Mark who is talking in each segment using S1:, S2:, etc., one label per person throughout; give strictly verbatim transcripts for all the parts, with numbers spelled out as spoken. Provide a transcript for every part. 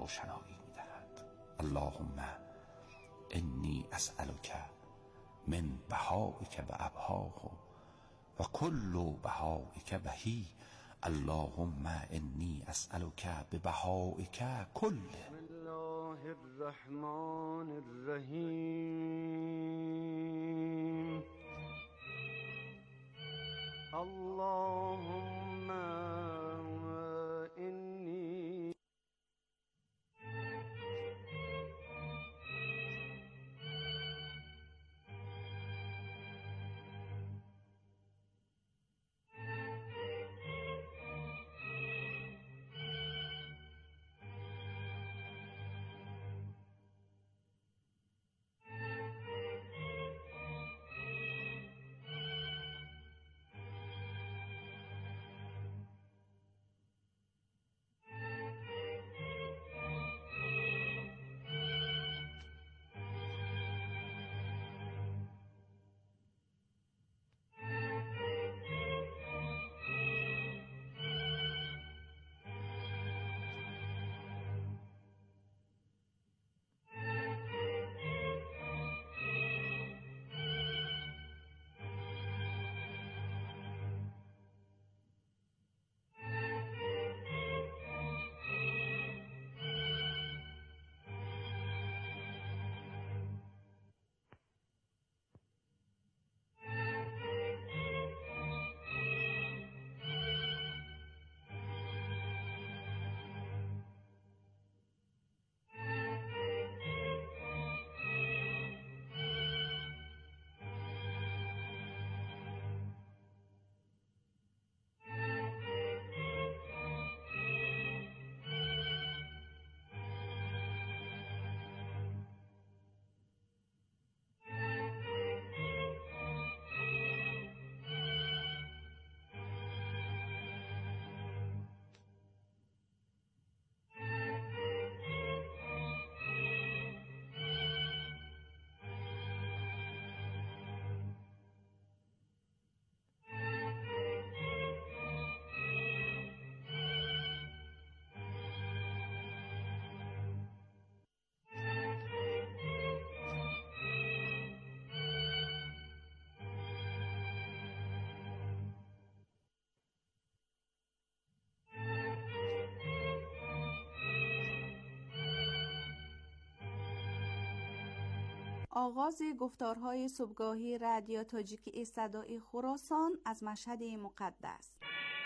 S1: روشنایی می‌دهد. اللهم انی اسألک من بهائک و ابهاه و کل بهائک بهی. اللهم انی اسألک ببهائک کله.
S2: بسم الله الرحمن الرحیم. اللهم انی
S3: آغاز گفتارهای صبحگاهی رادیو تاجیکی صدای خراسان از مشهد مقدس.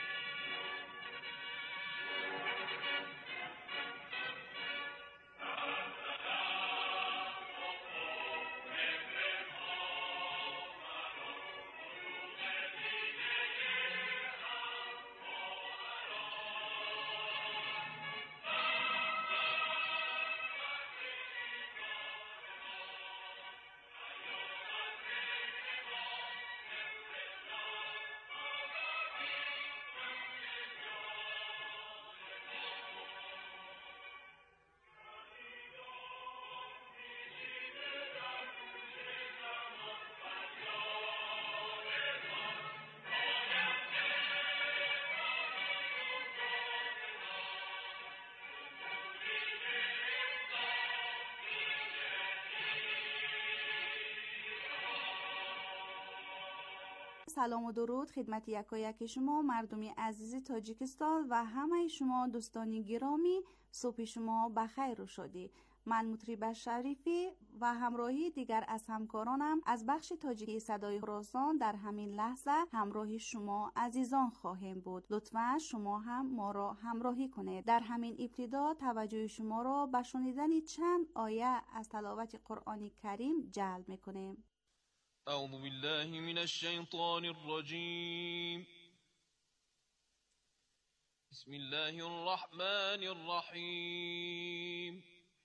S3: سلام و درود خدمت یکایک شما مردم عزیز تاجیکستان و همه شما دوستان گرامی. صبح شما بخیر و شادی. من مطرب شریفی و همراهی دیگر از همکارانم از بخش تاجیکی صدای خراسان در همین لحظه همراه شما عزیزان خواهیم بود. لطفاً شما هم ما را همراهی کنید. در همین ابتدا توجه شما را به شنیدن چند آیه از تلاوت قرآن کریم جلب می‌کنیم.
S4: اعوذ بالله من الشیطان الرجیم. بسم الله الرحمن الرحیم.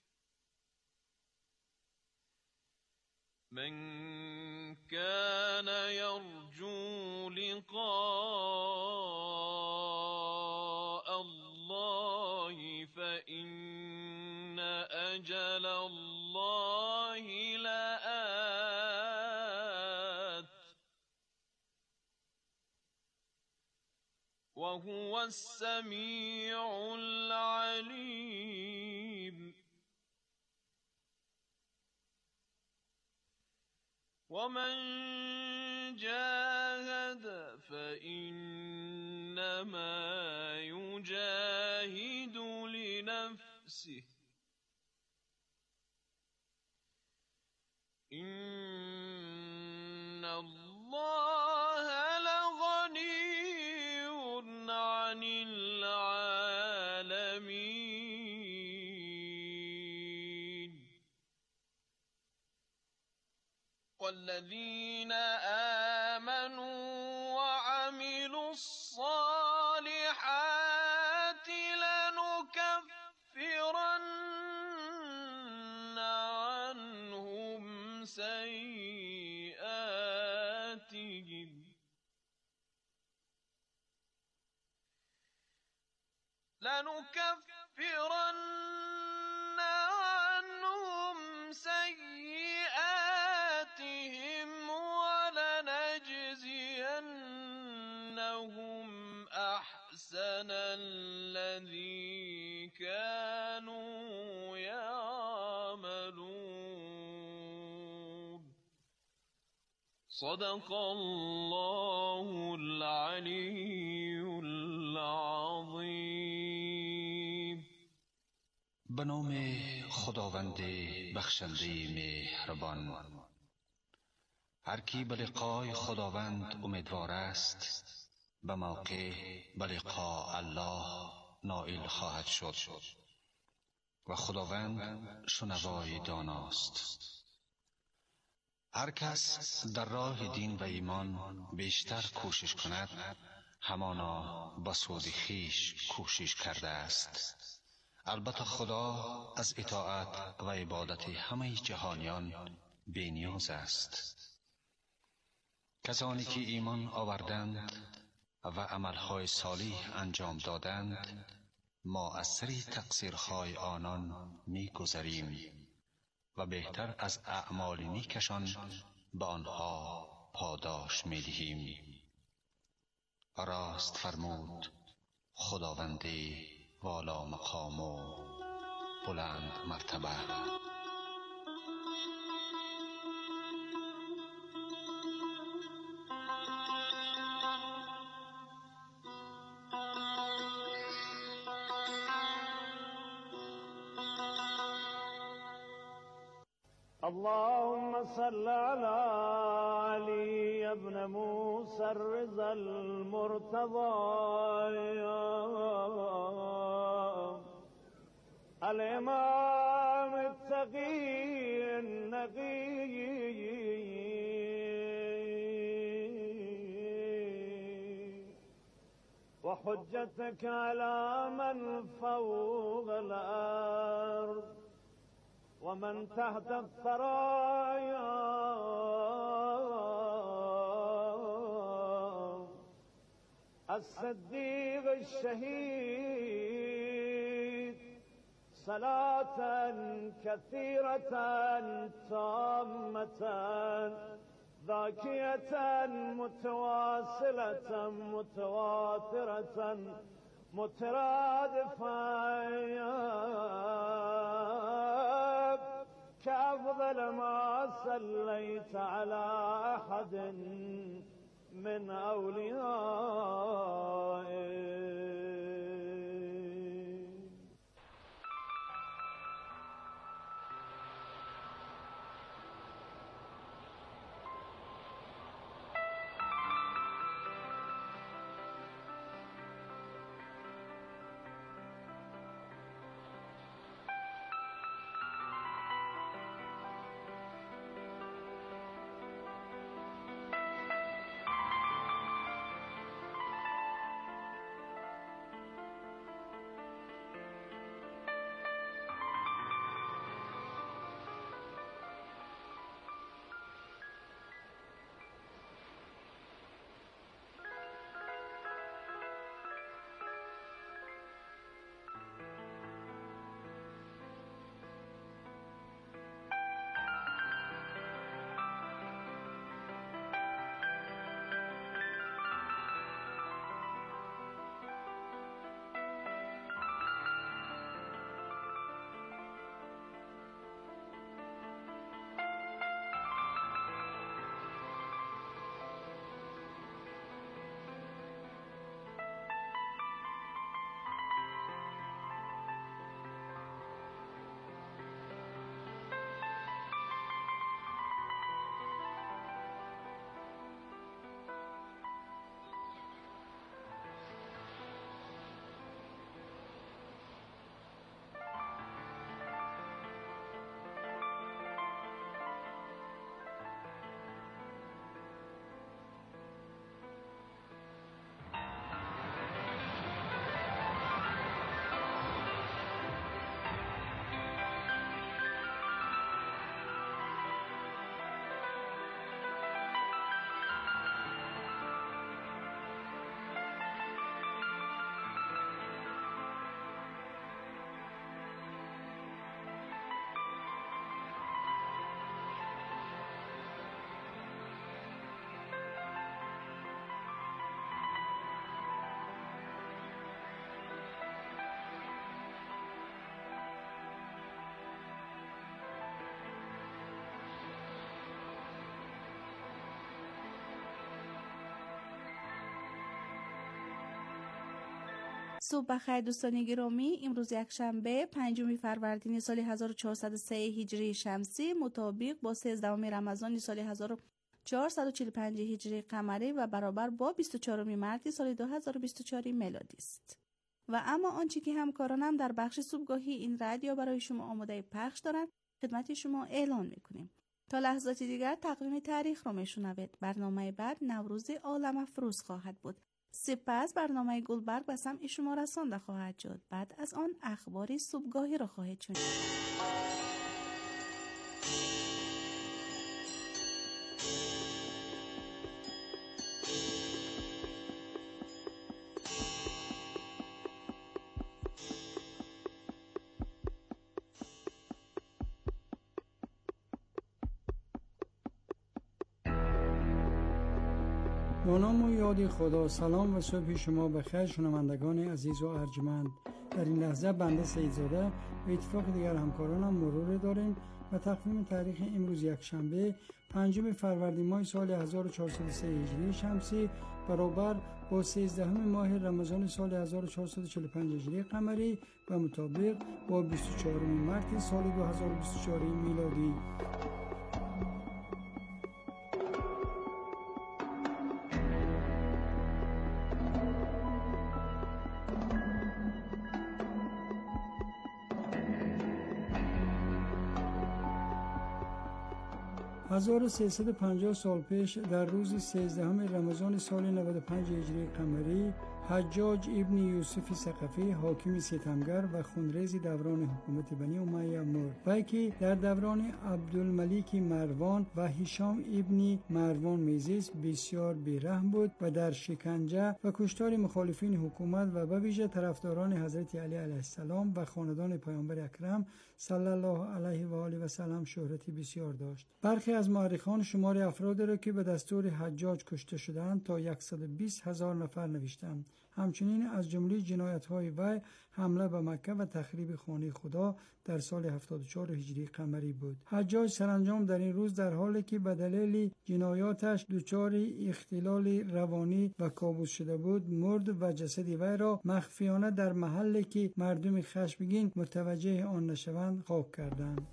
S4: من كان يرجو لقاء الله فإن أجل الله لآت وهو السميع العليم. ومن جاهد فإنما يجاهد لنفسه إن الله لغني عن العالمين والذين آمنوا وعملوا الصالحات لنكفرن عنهم سيئاتهم لنكفرن عنهم سيئاتهم ولنجزينهم أحسن الذي كانوا يعملون صدق الله العلي العظیم.
S1: به نام خداوند بخشنده مهربان. هر کی به لقای خداوند امیدوار است به موقع به لقاء الله نائل خواهد شد و خداوند شنوای داناست. هر کس در راه دین و ایمان بیشتر کوشش کند همانا به سود خویش کوشش کرده است. البته خدا از اطاعت و عبادت همه جهانیان بی‌نیاز است. کسانی که ایمان آوردند و عملهای صالح انجام دادند ما از سر تقصیرهای آنان می‌گذریم و بهتر از اعمال نیکشان به آنها پاداش می‌دهیم. راست فرمود خداوند والا مقام و بلند مرتبه.
S2: اللهم صل على علي ابن موسى الرضا المرتضى الإمام التقي النقي وحجتك على من فوق الأرض ومن تحت الثرايا الصديق الشهيد صلاة كثيرة تامة ذاكية متواصلة متواترة مترادفة كأفضل ما صليت على أحد من أوليائك.
S3: صبح بخیر دوستان گرامی. امروز یک شنبه پنجم فروردین سال هزار و چهارصد و سه هجری شمسی مطابق با سیزدهم رمضان سال هزار و چهارصد و چهل و پنج هجری قمری و برابر با بیست و چهارم مارس سال دو هزار و بیست و چهار میلادی است. و اما آنچه که همکارانم در بخش صبحگاهی این رادیو برای شما آماده پخش دارند خدمت شما اعلان میکنیم. تا لحظات دیگر تقویم تاریخ را میشنوید. برنامه بعد نوروز عالم افروز خواهد بود. سپس برنامه گلبرگ به سمع شما رسانده خواهد شد. بعد از آن اخبار صبحگاهی را خواهید شنید.
S5: با نام و یاد خدا. سلام و صبح شما بخیر شنوندگان عزیز و ارجمند. در این لحظه بنده سیدزاده به اتفاق دیگر همکارانم مرور داریم و تقویم تاریخ امروز یک شنبه پنجم فروردین ماه سال هزار و چهارصد و سه هجری شمسی برابر با سیزدهم ماه رمضان سال هزار و چهارصد و چهل و پنج هجری قمری و مطابق با بیست و چهارم مارس سال دو هزار و بیست و چهار میلادی. هزار و سیصد و پنجاه سال پیش در روز سیزدهم رمضان سال نود و پنج هجری قمری حجاج ابن یوسف ثقفی حاکم ستمگر و خونریز دوران حکومت بنی امیه مرد. وی که در دوران عبدالملیک مروان و هشام ابن مروان میزیست بسیار بیرحم بود و در شکنجه و کشتار مخالفین حکومت و به ویژه طرفداران حضرت علی علیه السلام و خاندان پیامبر اکرم صلی الله علیه و آله و سلم شهرتی بسیار داشت. برخی از مورخان شمار افراد را که به دستور حجاج کشته شدند تا صد و بیست هزار نفر نوشتند. همچنین از جمله جنایت‌های وی حمله به مکه و تخریب خانه خدا در سال هفتاد و چهار هجری قمری بود. حجاج سرانجام در این روز در حالی که به دلیل جنایاتش دچار اختلال روانی و کابوس شده بود مرد و جسد وی را مخفیانه در محلی که مردم خشمگین متوجه آن نشوند خاک کردند.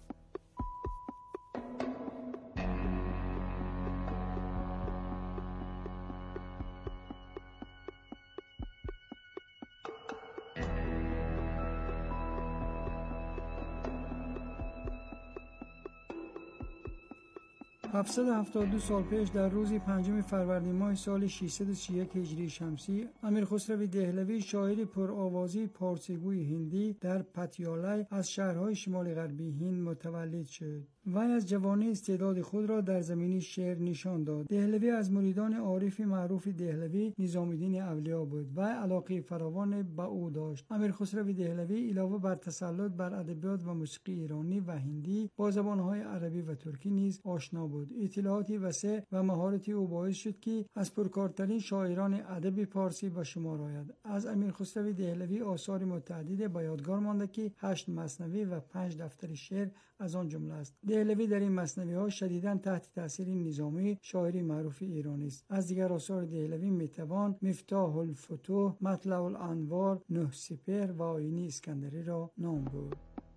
S5: هفتصد و هفتاد و دو سال پیش در روز پنجم فروردین ماه سال ششصد و سی و یک هجری شمسی امیر خسرو دهلوی شاعر پرآوازه پارسیگوی هندی در پتیالای از شهرهای شمال غربی هند متولد شد. وی از جوانی استعداد خود را در زمینه شعر نشان داد. دهلوی از مریدان عارف معروف دهلوی نظام الدین اولیا بود و علاقه فراوان به او داشت. امیر خسرو دهلوی علاوه بر تسلط بر ادبیات و موسیقی ایرانی و هندی با زبانهای عربی و ترکی نیز آشنا بود. اطلاعاتی وسیع و مهارتی او باعث شد که از پرکارترین شاعران ادب پارسی به شمار آید. از امیر خسرو دهلوی آثار متعدد به یادگار مانده که هشت مثنوی و پنج دفتر شعر از آن جمله است. دهلوی در این مثنوی ها شدیداً تحت تاثیر نظامی شاعری معروف ایرانی است. از دیگر آثار دهلوی میتوان مفتاح الفتوح، مطلع الانوار، نه سپهر و آیین اسکندری را نام برد.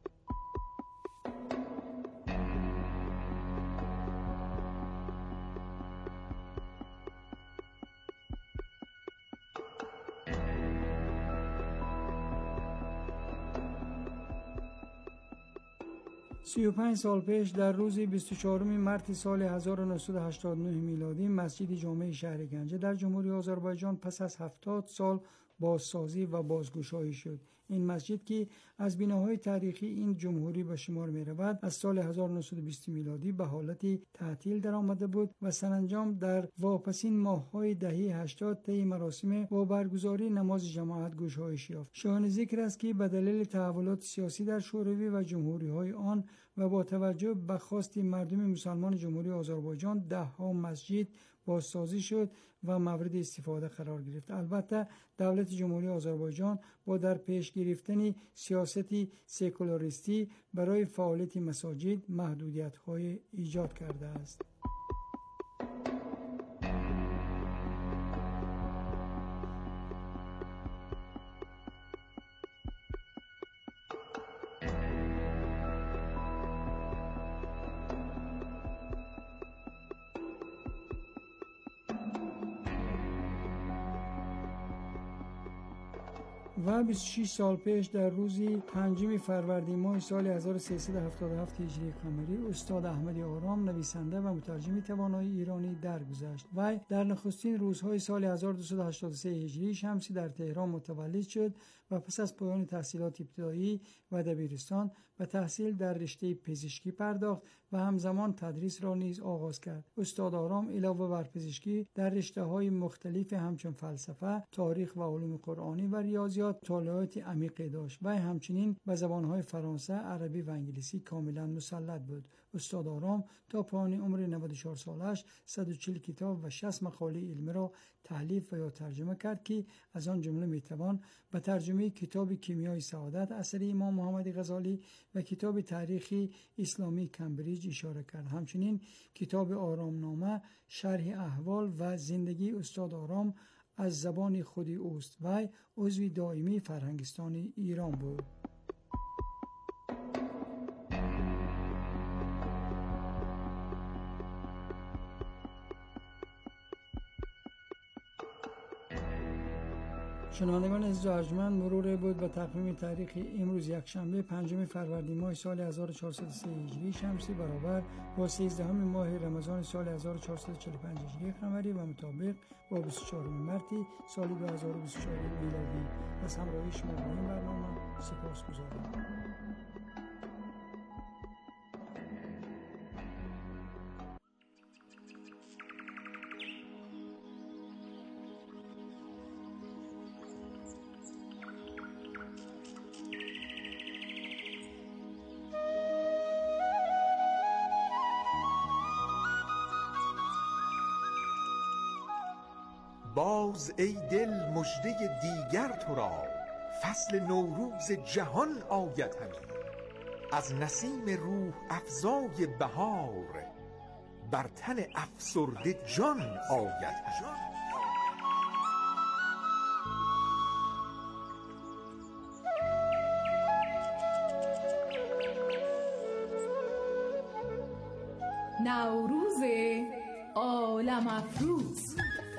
S5: سی و پنج سال پیش در روز بیست و چهارم مارس سال هزار و نهصد و هشتاد و نه میلادی مسجد جامع شهر گنجه در جمهوری آذربایجان پس از هفتاد سال بازسازی و بازگشایی شد. این مسجد که از بناهای تاریخی این جمهوری به شمار می رود از سال هزار و نهصد و بیست میلادی به حالت تعطیل در آمده بود و سرانجام در واپسین ماه‌های دهه هشتاد طی مراسم با برگزاری نماز جماعت گشایش یافت. شایان ذکر است که به دلیل تحولات سیاسی در شوروی و جمهوری‌های آن و با توجه به خواست مردم مسلمان جمهوری آذربایجان ده ها مسجد بازسازی شد و مورد استفاده قرار گرفت. البته دولت جمهوری آذربایجان با در پیش گرفتن سیاستی سکولاریستی برای فعالیت مساجد محدودیت‌های ایجاد کرده است. و بیست و شش سال پیش در روز پنجم فروردین ماه سال هزار و سیصد و هفتاد و هفت هجری قمری استاد احمدی آرام نویسنده و مترجم توانای ایرانی درگذشت. وی در نخستین روزهای سال هزار و دویست و هشتاد و سه هجری شمسی در تهران متولد شد و پس از پایان تحصیلات ابتدایی و دبیرستان به تحصیل در رشته پزشکی پرداخت و همزمان تدریس را نیز آغاز کرد. استاد آرام علاوه بر پزشکی در رشته‌های مختلف همچون فلسفه، تاریخ و علوم قرآنی و ریاضیات مطالعات عمیقی داشت و همچنین به زبان‌های فرانسه، عربی و انگلیسی کاملا مسلط بود. استاد آرام تا پایان عمر نود و چهار سالش صد و چهل کتاب و شصت مقاله علمی را تالیف و یا ترجمه کرد که از آن جمله میتوان به ترجمه کتاب کیمیای سعادت اثر امام محمد غزالی و کتاب تاریخ اسلامی کمبریج اشاره کرد. همچنین کتاب آرامنامه شرح احوال و زندگی استاد آرام از زبان خودی اوست و عضو دائمی فرهنگستان ایران بود. شنوندگان عزیز و ارجمند، مرور بود به تقویم تاریخ امروز یکشنبه پنجم فروردین ماه سال هزار و چهارصد و سه هجری شمسی برابر با سیزدهم ماه رمضان سال هزار و چهارصد و چهل و پنج هجری قمری و مطابق با بیست و چهارم مارس سال دو هزار و بیست و چهار میلادی. از همراهی شما با این برنامه سپاسگزارم.
S6: باز ای دل مژده دیگر تو را، فصل نوروز جهان آید همی. از نسیم روح افزای بهار، بر تن افسرده جان آید همی.
S7: نوروز عالم افروز.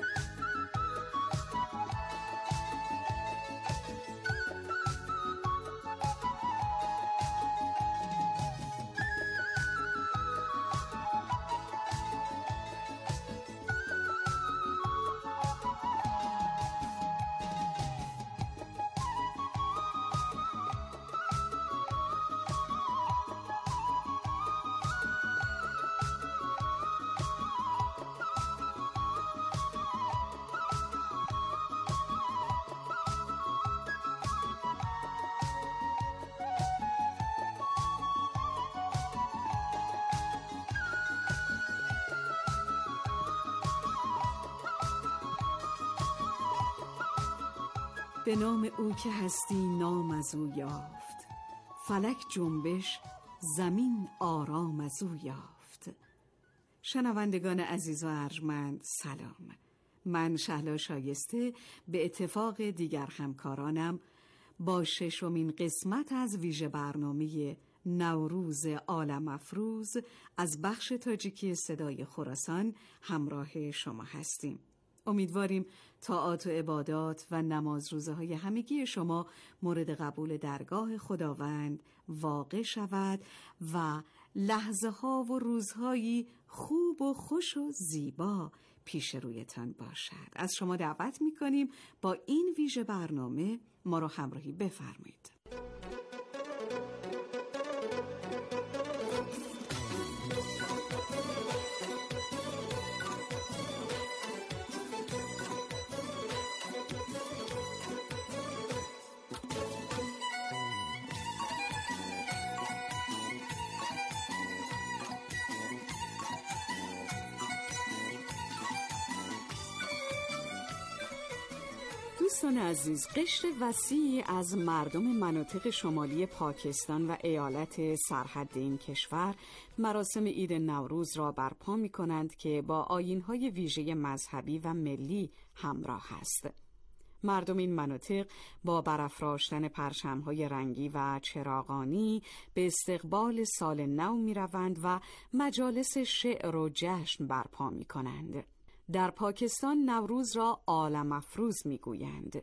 S8: به نام او که هستی نام از او یافت، فلک جنبش زمین آرام از او یافت. شنوندگان عزیز و ارجمند سلام. من شهلا شایسته به اتفاق دیگر همکارانم با ششمین قسمت از ویژه برنامه نوروز عالم افروز از بخش تاجیکی صدای خراسان همراه شما هستیم. امیدواریم طاعات و عبادات و نماز روزه های همگی شما مورد قبول درگاه خداوند واقع شود و لحظه ها و روزهایی خوب و خوش و زیبا پیش رویتان باشد. از شما دعوت میکنیم با این ویژه برنامه ما رو همراهی بفرمایید. دوستان عزیز، قشر وسیعی از مردم مناطق شمالی پاکستان و ایالت سرحد این کشور مراسم عید نوروز را برپا می کنند که با آیین‌های ویژه مذهبی و ملی همراه است. مردم این مناطق با برافراشتن پرچم‌های رنگی و چراغانی به استقبال سال نو می روند و مجالس شعر و جشن برپا می کنند. در پاکستان نوروز را عالم افروز می گویند،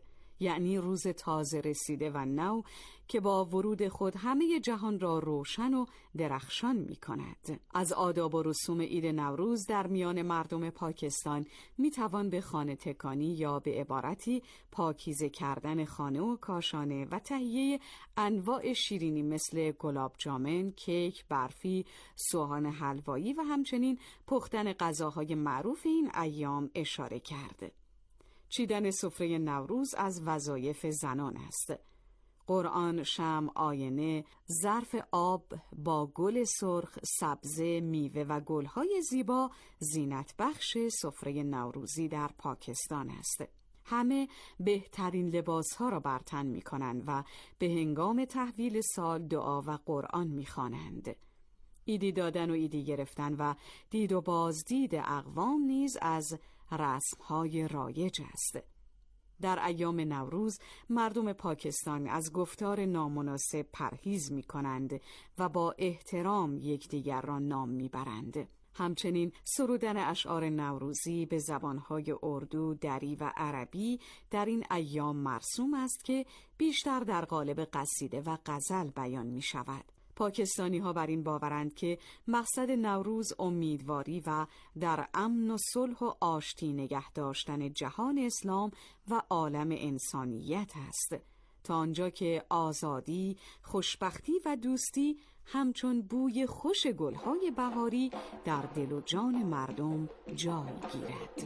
S8: یعنی روز تازه رسیده و نو که با ورود خود همه جهان را روشن و درخشان می کند. از آداب و رسوم عید نوروز در میان مردم پاکستان می توان به خانه تکانی یا به عبارتی پاکیزه کردن خانه و کاشانه و تهیه انواع شیرینی مثل گلاب جامن، کیک، برفی، سوهان حلوایی و همچنین پختن غذاهای معروف این ایام اشاره کرد. چیدن سفره نوروز از وظایف زنان است. قرآن، شمع، آینه، ظرف آب با گل سرخ، سبزه، میوه و گلهای زیبا زینت بخش سفره نوروزی در پاکستان است. همه بهترین لباسها را بر تن می کنند و به هنگام تحویل سال دعا و قرآن می خوانند. ایدی دادن و ایدی گرفتن و دید و بازدید اقوام نیز از رسم‌های رایج است. در ایام نوروز مردم پاکستان از گفتار نامناسب پرهیز می کنند و با احترام یکدیگر را نام می برند. همچنین سرودن اشعار نوروزی به زبانهای اردو، دری و عربی در این ایام مرسوم است که بیشتر در قالب قصیده و غزل بیان می شود. پاکستانی ها بر این باورند که مقصد نوروز امیدواری و در امن و صلح و آشتی نگه داشتن جهان اسلام و عالم انسانیت است، تا آنجا که آزادی، خوشبختی و دوستی همچون بوی خوش گلهای بهاری در دل و جان مردم جای گیرد.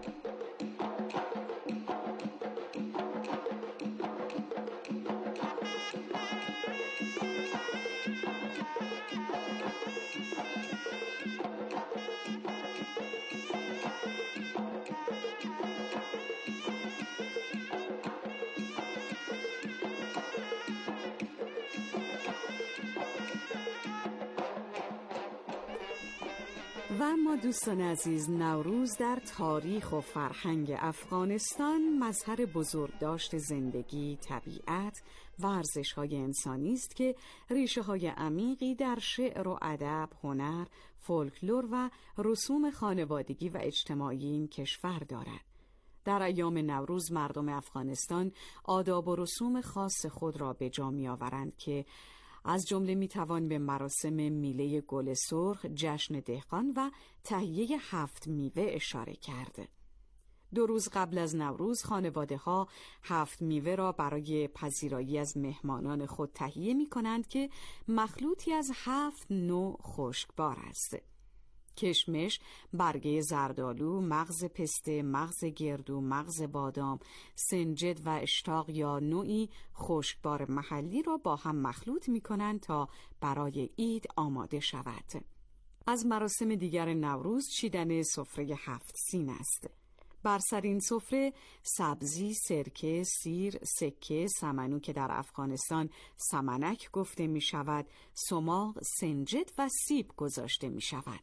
S8: و اما دوستان عزیز، نوروز در تاریخ و فرهنگ افغانستان مظهر بزرگداشت زندگی، طبیعت و ارزش‌های انسانی است که ریشه‌های عمیقی در شعر و ادب، هنر، فولکلور و رسوم خانوادگی و اجتماعی این کشور دارد. در ایام نوروز مردم افغانستان آداب و رسوم خاص خود را به جا می‌آورند که از جمله میتوان به مراسم میله گل سرخ، جشن دهقان و تهیه هفت میوه اشاره کرد. دو روز قبل از نوروز خانواده ها هفت میوه را برای پذیرایی از مهمانان خود تهیه می کنند که مخلوطی از هفت نوع خشکبار است: کشمش، برگه زردآلو، مغز پسته، مغز گردو، مغز بادام، سنجد و اشتاق یا نوعی خشکبار محلی را با هم مخلوط می کنند تا برای عید آماده شود. از مراسم دیگر نوروز چیدن سفره هفت سین است. بر سر این سفره سبزی، سرکه، سیر، سکه، سمنو که در افغانستان سمنک گفته می شود، سماق، سنجد و سیب گذاشته می شود.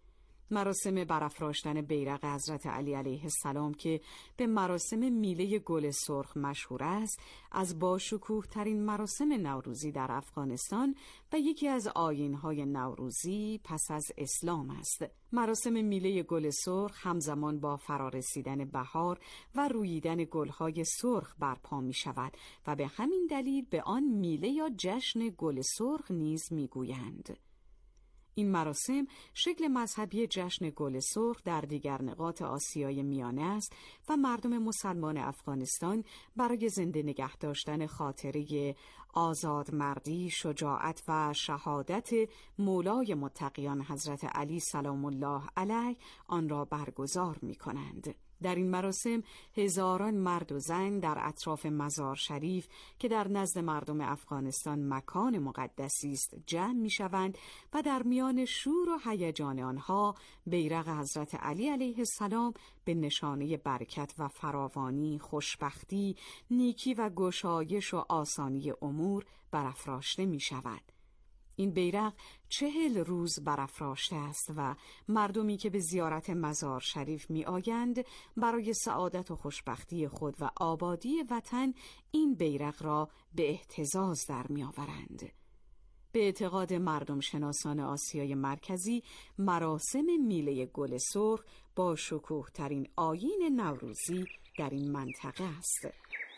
S8: مراسم برافراشتن بیرق حضرت علی علیه السلام که به مراسم میله گل سرخ مشهور است، از باشکوه ترین مراسم نوروزی در افغانستان و یکی از آیین‌های نوروزی پس از اسلام است. مراسم میله گل سرخ همزمان با فرارسیدن بهار و روییدن گل‌های سرخ برپا می شود و به همین دلیل به آن میله یا جشن گل سرخ نیز می گویند. این مراسم شکل مذهبی جشن گل سرخ در دیگر نقاط آسیای میانه است و مردم مسلمان افغانستان برای زنده نگه داشتن خاطره آزادمردی، شجاعت و شهادت مولای متقیان حضرت علی سلام الله علیه آن را برگزار می کنند. در این مراسم هزاران مرد و زن در اطراف مزار شریف که در نزد مردم افغانستان مکان مقدسی است جمع می شوند و در میان شور و هیجان آنها بیرق حضرت علی علیه السلام به نشانه برکت و فراوانی، خوشبختی، نیکی و گشایش و آسانی امور برافراشته می شود. این بیرق چهل روز برافراشته است و مردمی که به زیارت مزار شریف می آیند برای سعادت و خوشبختی خود و آبادی وطن این بیرق را به اهتزاز در می آورند. به اعتقاد مردم شناسان آسیای مرکزی، مراسم میله گل سرخ با شکوه ترین آیین نوروزی در این منطقه است.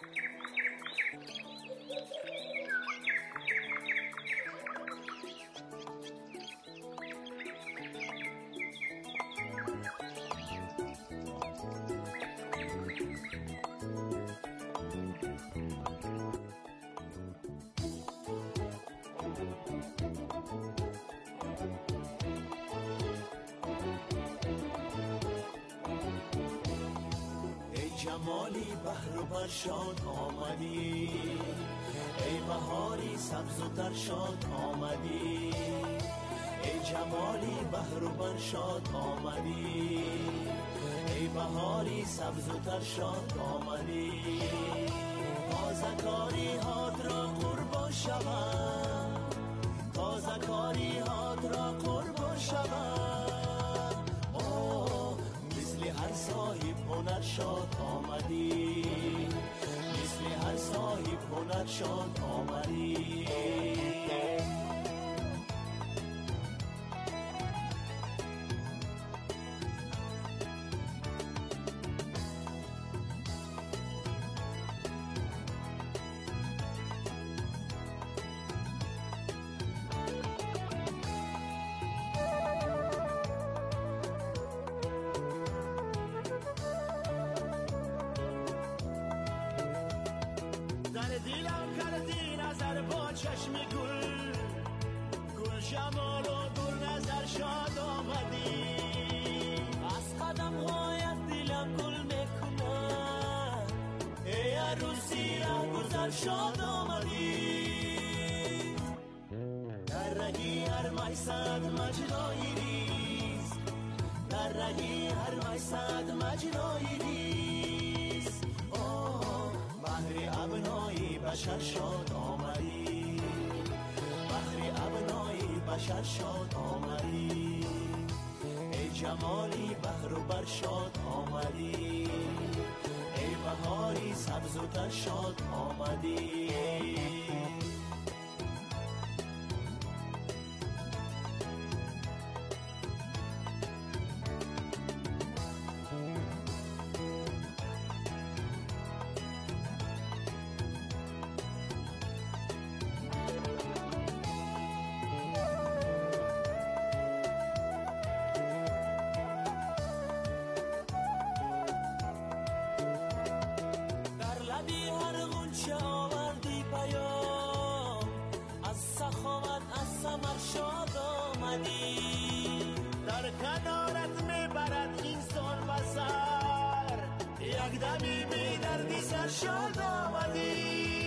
S9: جمالی بحر و بر شاد آمدی، ای بهاری سبز و تر شاد آمدی، ای جمالی بحر و بر شاد آمدی، ای بهاری سبز و تر شاد آمدی. تازه کاری هات را قربان شوم، تازه کاری هات را قربان شوم. اوه مثل هر صاحب هنر شاد آمدی، مثل هر صاحب هنر شاد آمدی. دیلم کردی نظر با چشم گل، گل جمال و گل نظر شاد آمدی. از قدم هایت دیلم گل میکنه، ای عروسی ره گذر شاد آمدی. در رگی هر میسد مجرای ریز، در رگی هر میسد مجرای ریز. بحر ابنای بشر شاد آمدی، بحر ابنای بشر شاد آمدی. ای جمالی بحر و بر شاد آمدی، ای بهاری سبز و تر شاد آمدی. در کنارت میبرد این سر بسر، یک دمی بی دردی سر شاد آمدی.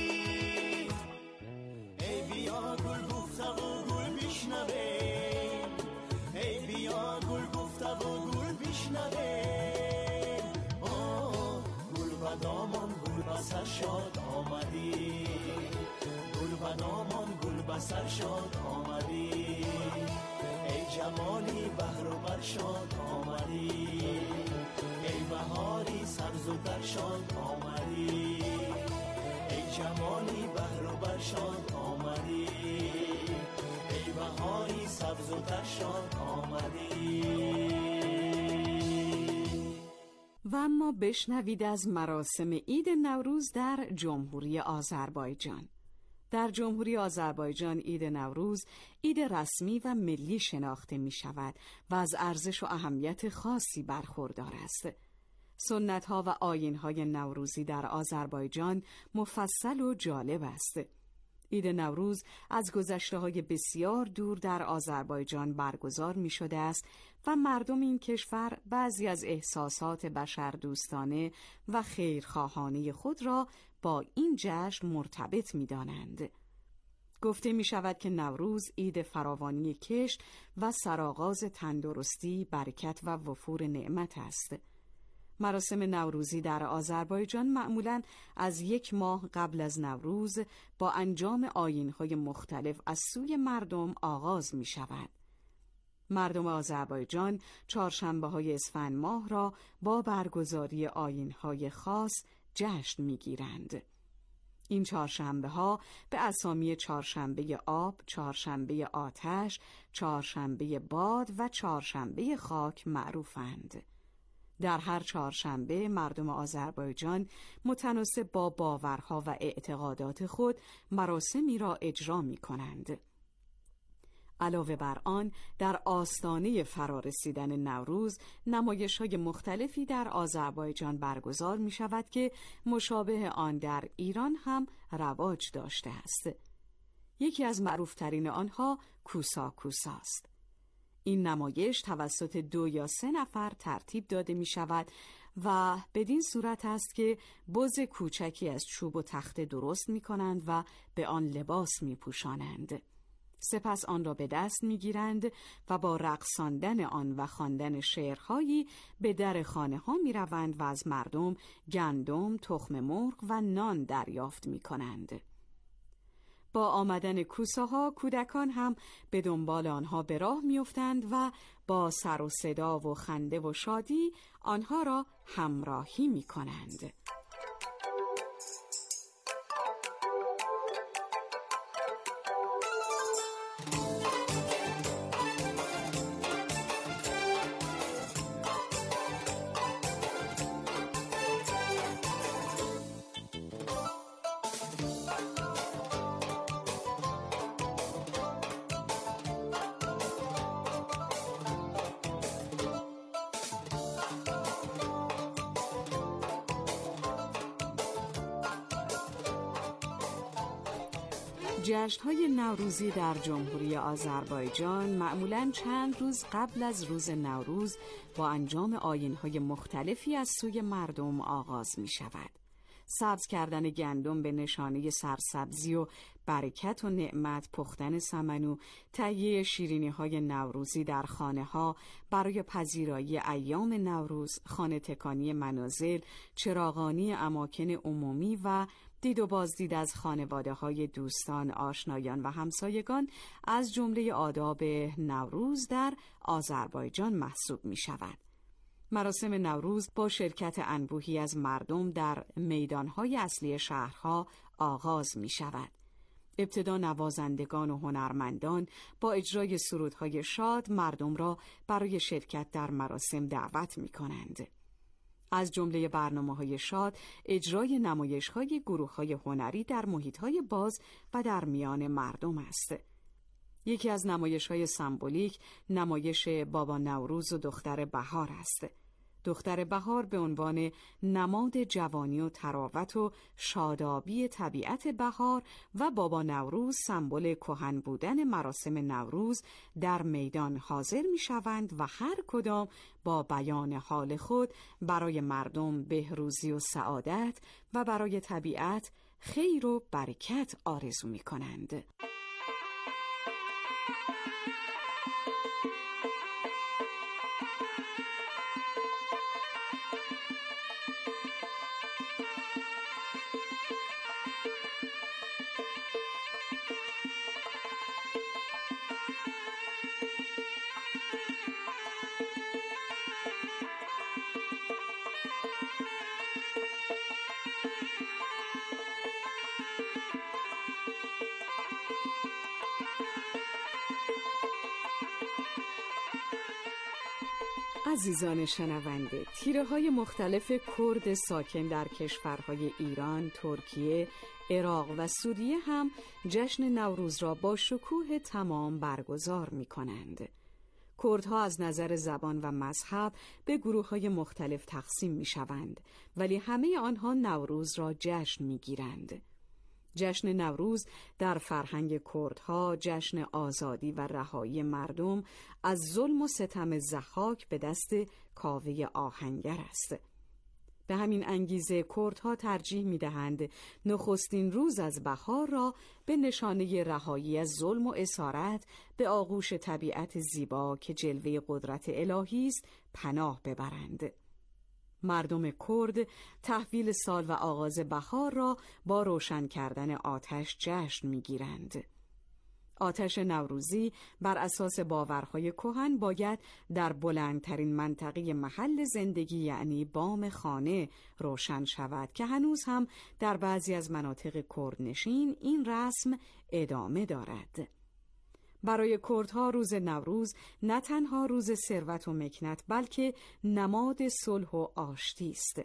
S9: ای بیا گل گفته و گل بشنویم، ای بیا گل گفته و گل بشنویم. اوه گل بدامان گل بسر شاد آمدی، گل بدامان گل بسر شاد آمدی. ای جمالی بحر و بر شاد آمدی، ای بهاری سبز و تر شاد آمدی. ای جمالی بحر و بر شاد آمدی، ای بهاری سبز و تر شاد آمدی.
S8: و اما بشنوید از مراسم عید نوروز در جمهوری آذربایجان. در جمهوری آذربایجان عید نوروز عید رسمی و ملی شناخته می شود و از ارزش و اهمیت خاصی برخوردار است. سنت‌ها و آیین‌های نوروزی در آذربایجان مفصل و جالب است. عید نوروز از گذشته‌های بسیار دور در آذربایجان برگزار می شده است و مردم این کشور بعضی از احساسات بشردوستانه و خیرخواهانه خود را با این جشن مرتبط می دانند. گفته می شود که نوروز عید فراوانی کشت و سرآغاز تندرستی، برکت و وفور نعمت است. مراسم نوروزی در آذربایجان معمولاً از یک ماه قبل از نوروز با انجام آیین‌های مختلف از سوی مردم آغاز می شود. مردم آذربایجان چهارشنبه‌های اسفند ماه را با برگزاری آیین‌های خاص جشن می‌گیرند. این چهارشنبه‌ها به اسامی چهارشنبه آب، چهارشنبه آتش، چهارشنبه باد و چهارشنبه خاک معروفند. در هر چهارشنبه مردم آذربایجان متناسب با باورها و اعتقادات خود مراسمی را اجرا می کنند. علاوه بر آن، در آستانه فرارسیدن نوروز نمایش‌های مختلفی در آذربایجان برگزار می شود که مشابه آن در ایران هم رواج داشته است. یکی از معروفترین آنها کوسا کوساست. این نمایش توسط دو یا سه نفر ترتیب داده می شود و بدین صورت است که بز کوچکی از چوب و تخته درست می کنند و به آن لباس می پوشانند. سپس آن را به دست می گیرند و با رقصاندن آن و خواندن شعرهایی به در خانه ها می روند و از مردم گندم، تخم مرغ و نان دریافت می کنند. با آمدن کوساها کودکان هم به دنبال آنها به راه میافتند و با سر و صدا و خنده و شادی آنها را همراهی می کنند. جشن‌های نوروزی در جمهوری آذربایجان معمولاً چند روز قبل از روز نوروز با انجام آیین‌های مختلفی از سوی مردم آغاز می‌شود. سبز کردن گندم به نشانه سرسبزی و برکت و نعمت، پختن سمنو، تهیه شیرینی‌های نوروزی در خانه‌ها برای پذیرایی ایام نوروز، خانه تکانی منازل، چراغانی اماکن عمومی و دید و بازدید از خانواده‌های دوستان، آشنایان و همسایگان از جمله آداب نوروز در آذربایجان محسوب می‌شود. مراسم نوروز با شرکت انبوهی از مردم در میدان‌های اصلی شهرها آغاز می‌شود. ابتدا نوازندگان و هنرمندان با اجرای سرودهای شاد مردم را برای شرکت در مراسم دعوت می‌کنند. از جمله برنامه‌های شاد اجرای نمایش‌های گروه‌های هنری در محیط‌های باز و در میان مردم است. یکی از نمایش‌های سمبولیک نمایش بابا نوروز و دختر بهار است. دختر بهار به عنوان نماد جوانی و تراوت و شادابی طبیعت بهار و بابا نوروز سمبل کهن بودن مراسم نوروز در میدان حاضر می شوند و هر کدام با بیان حال خود برای مردم بهروزی و سعادت و برای طبیعت خیر و برکت آرزو می کنند. عزیزان شنونده، تیره‌های مختلف کرد ساکن در کشورهای ایران، ترکیه، عراق و سوریه هم جشن نوروز را با شکوه تمام برگزار می‌کنند. کردها از نظر زبان و مذهب به گروه‌های مختلف تقسیم می‌شوند، ولی همه آنها نوروز را جشن می‌گیرند. جشن نوروز در فرهنگ کردها جشن آزادی و رهایی مردم از ظلم و ستم ضحاک به دست کاوه آهنگر است. به همین انگیزه کردها ترجیح می‌دهند نخستین روز از بهار را به نشانه رهایی از ظلم و اسارت به آغوش طبیعت زیبا که جلوه قدرت الهی است پناه ببرند. مردم کرد تحویل سال و آغاز بهار را با روشن کردن آتش جشن می‌گیرند. آتش نوروزی بر اساس باورهای کهن باید در بلندترین منطقه محل زندگی یعنی بام خانه روشن شود که هنوز هم در بعضی از مناطق کردنشین این رسم ادامه دارد. برای کردها روز نوروز نه تنها روز ثروت و مکنت بلکه نماد صلح و آشتی است.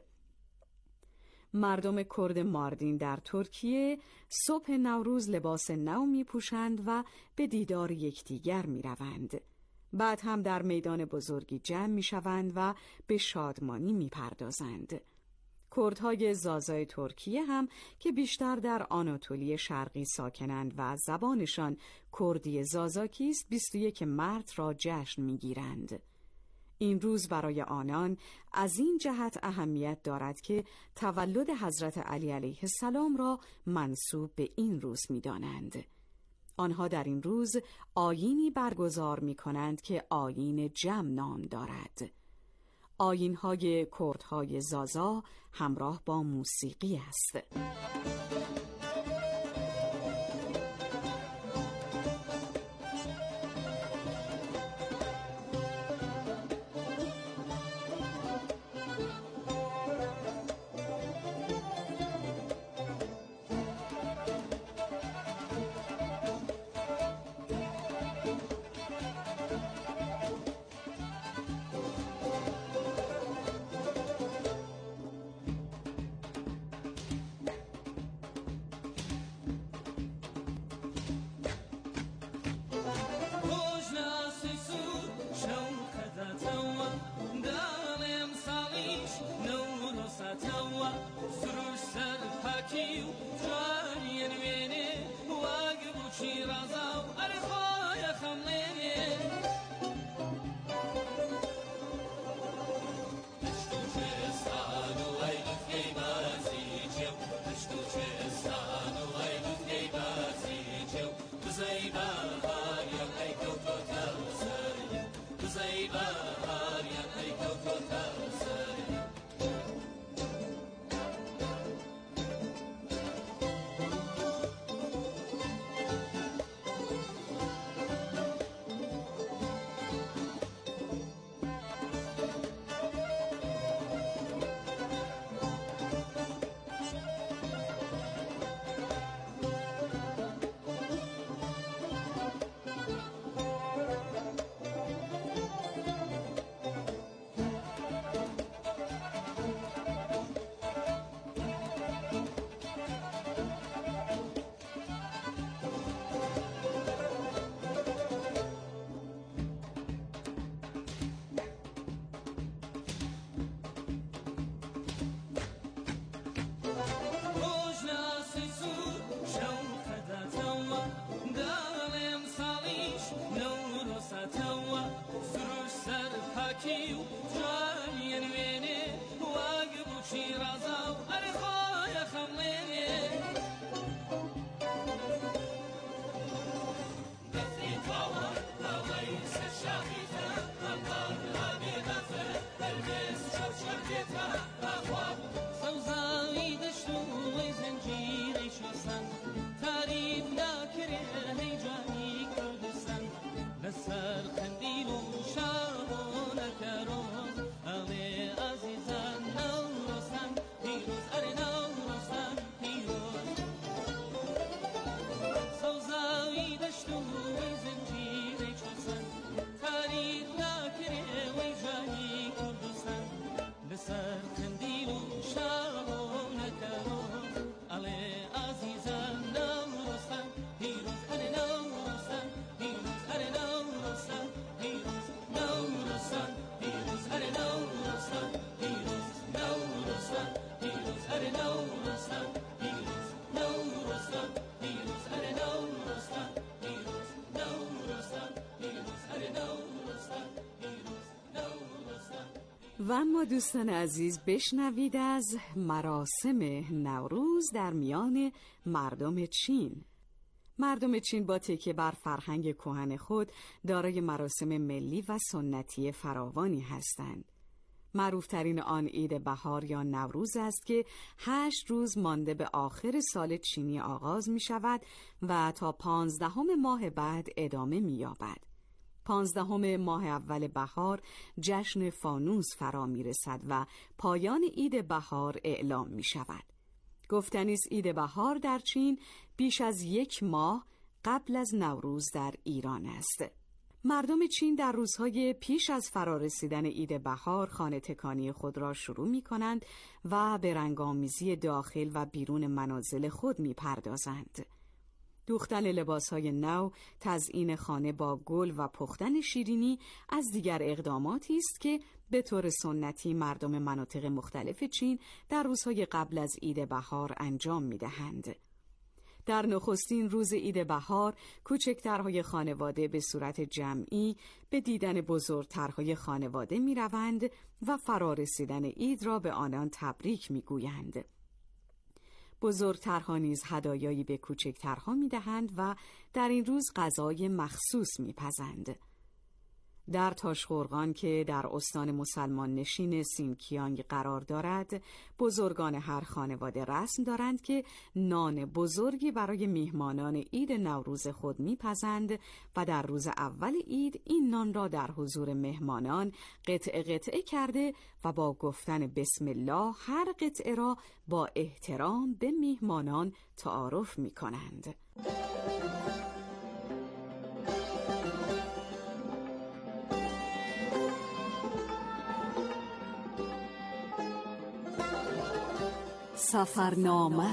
S8: مردم کرد ماردین در ترکیه صبح نوروز لباس نو می پوشند و به دیدار یکدیگر می روند. بعد هم در میدان بزرگی جمع می شوند و به شادمانی می پردازند. کردهای زازای ترکیه هم که بیشتر در آناتولی شرقی ساکنند و زبانشان کردی زازاکی است، بیست و یک مارس را جشن می‌گیرند. این روز برای آنان از این جهت اهمیت دارد که تولد حضرت علی علیه السلام را منسوب به این روز می‌دانند. آنها در این روز آیینی برگزار می‌کنند که آیین جم نام دارد. آیین‌های کردهای زازا همراه با موسیقی است. و اما دوستان عزیز بشنوید از مراسم نوروز در میان مردم چین. مردم چین با تکیه بر فرهنگ کهن خود دارای مراسم ملی و سنتی فراوانی هستند. معروفترین آن عید بهار یا نوروز است که هشت روز مانده به آخر سال چینی آغاز می شود و تا پانزدهم ماه بعد ادامه می یابد. پانزدهم ماه اول بهار جشن فانوس فرا می رسد و پایان عید بهار اعلام می شود. گفتنی است عید بهار در چین بیش از یک ماه قبل از نوروز در ایران است. مردم چین در روزهای پیش از فرارسیدن عید بهار خانه تکانی خود را شروع می کنند و به رنگامیزی داخل و بیرون منازل خود می پردازند. دوختن لباسهای نو، تزیین خانه با گل و پختن شیرینی از دیگر اقداماتی است که به طور سنتی مردم مناطق مختلف چین در روزهای قبل از عید بهار انجام می دهند. در نخستین روز عید بهار، کوچکترهای خانواده به صورت جمعی به دیدن بزرگترهای خانواده می روند و فرارسیدن عید را به آنان تبریک می گویند. بزرگترها نیز هدایایی به کوچکترها می دهند و در این روز غذای مخصوص می پزند. در تاشقرغان که در استان مسلمان نشین سینکیانگ قرار دارد، بزرگان هر خانواده رسم دارند که نان بزرگی برای میهمانان عید نوروز خود میپزند و در روز اول عید این نان را در حضور مهمانان قطعه قطعه کرده و با گفتن بسم الله هر قطعه را با احترام به میهمانان تعارف میکنند. سفرنامه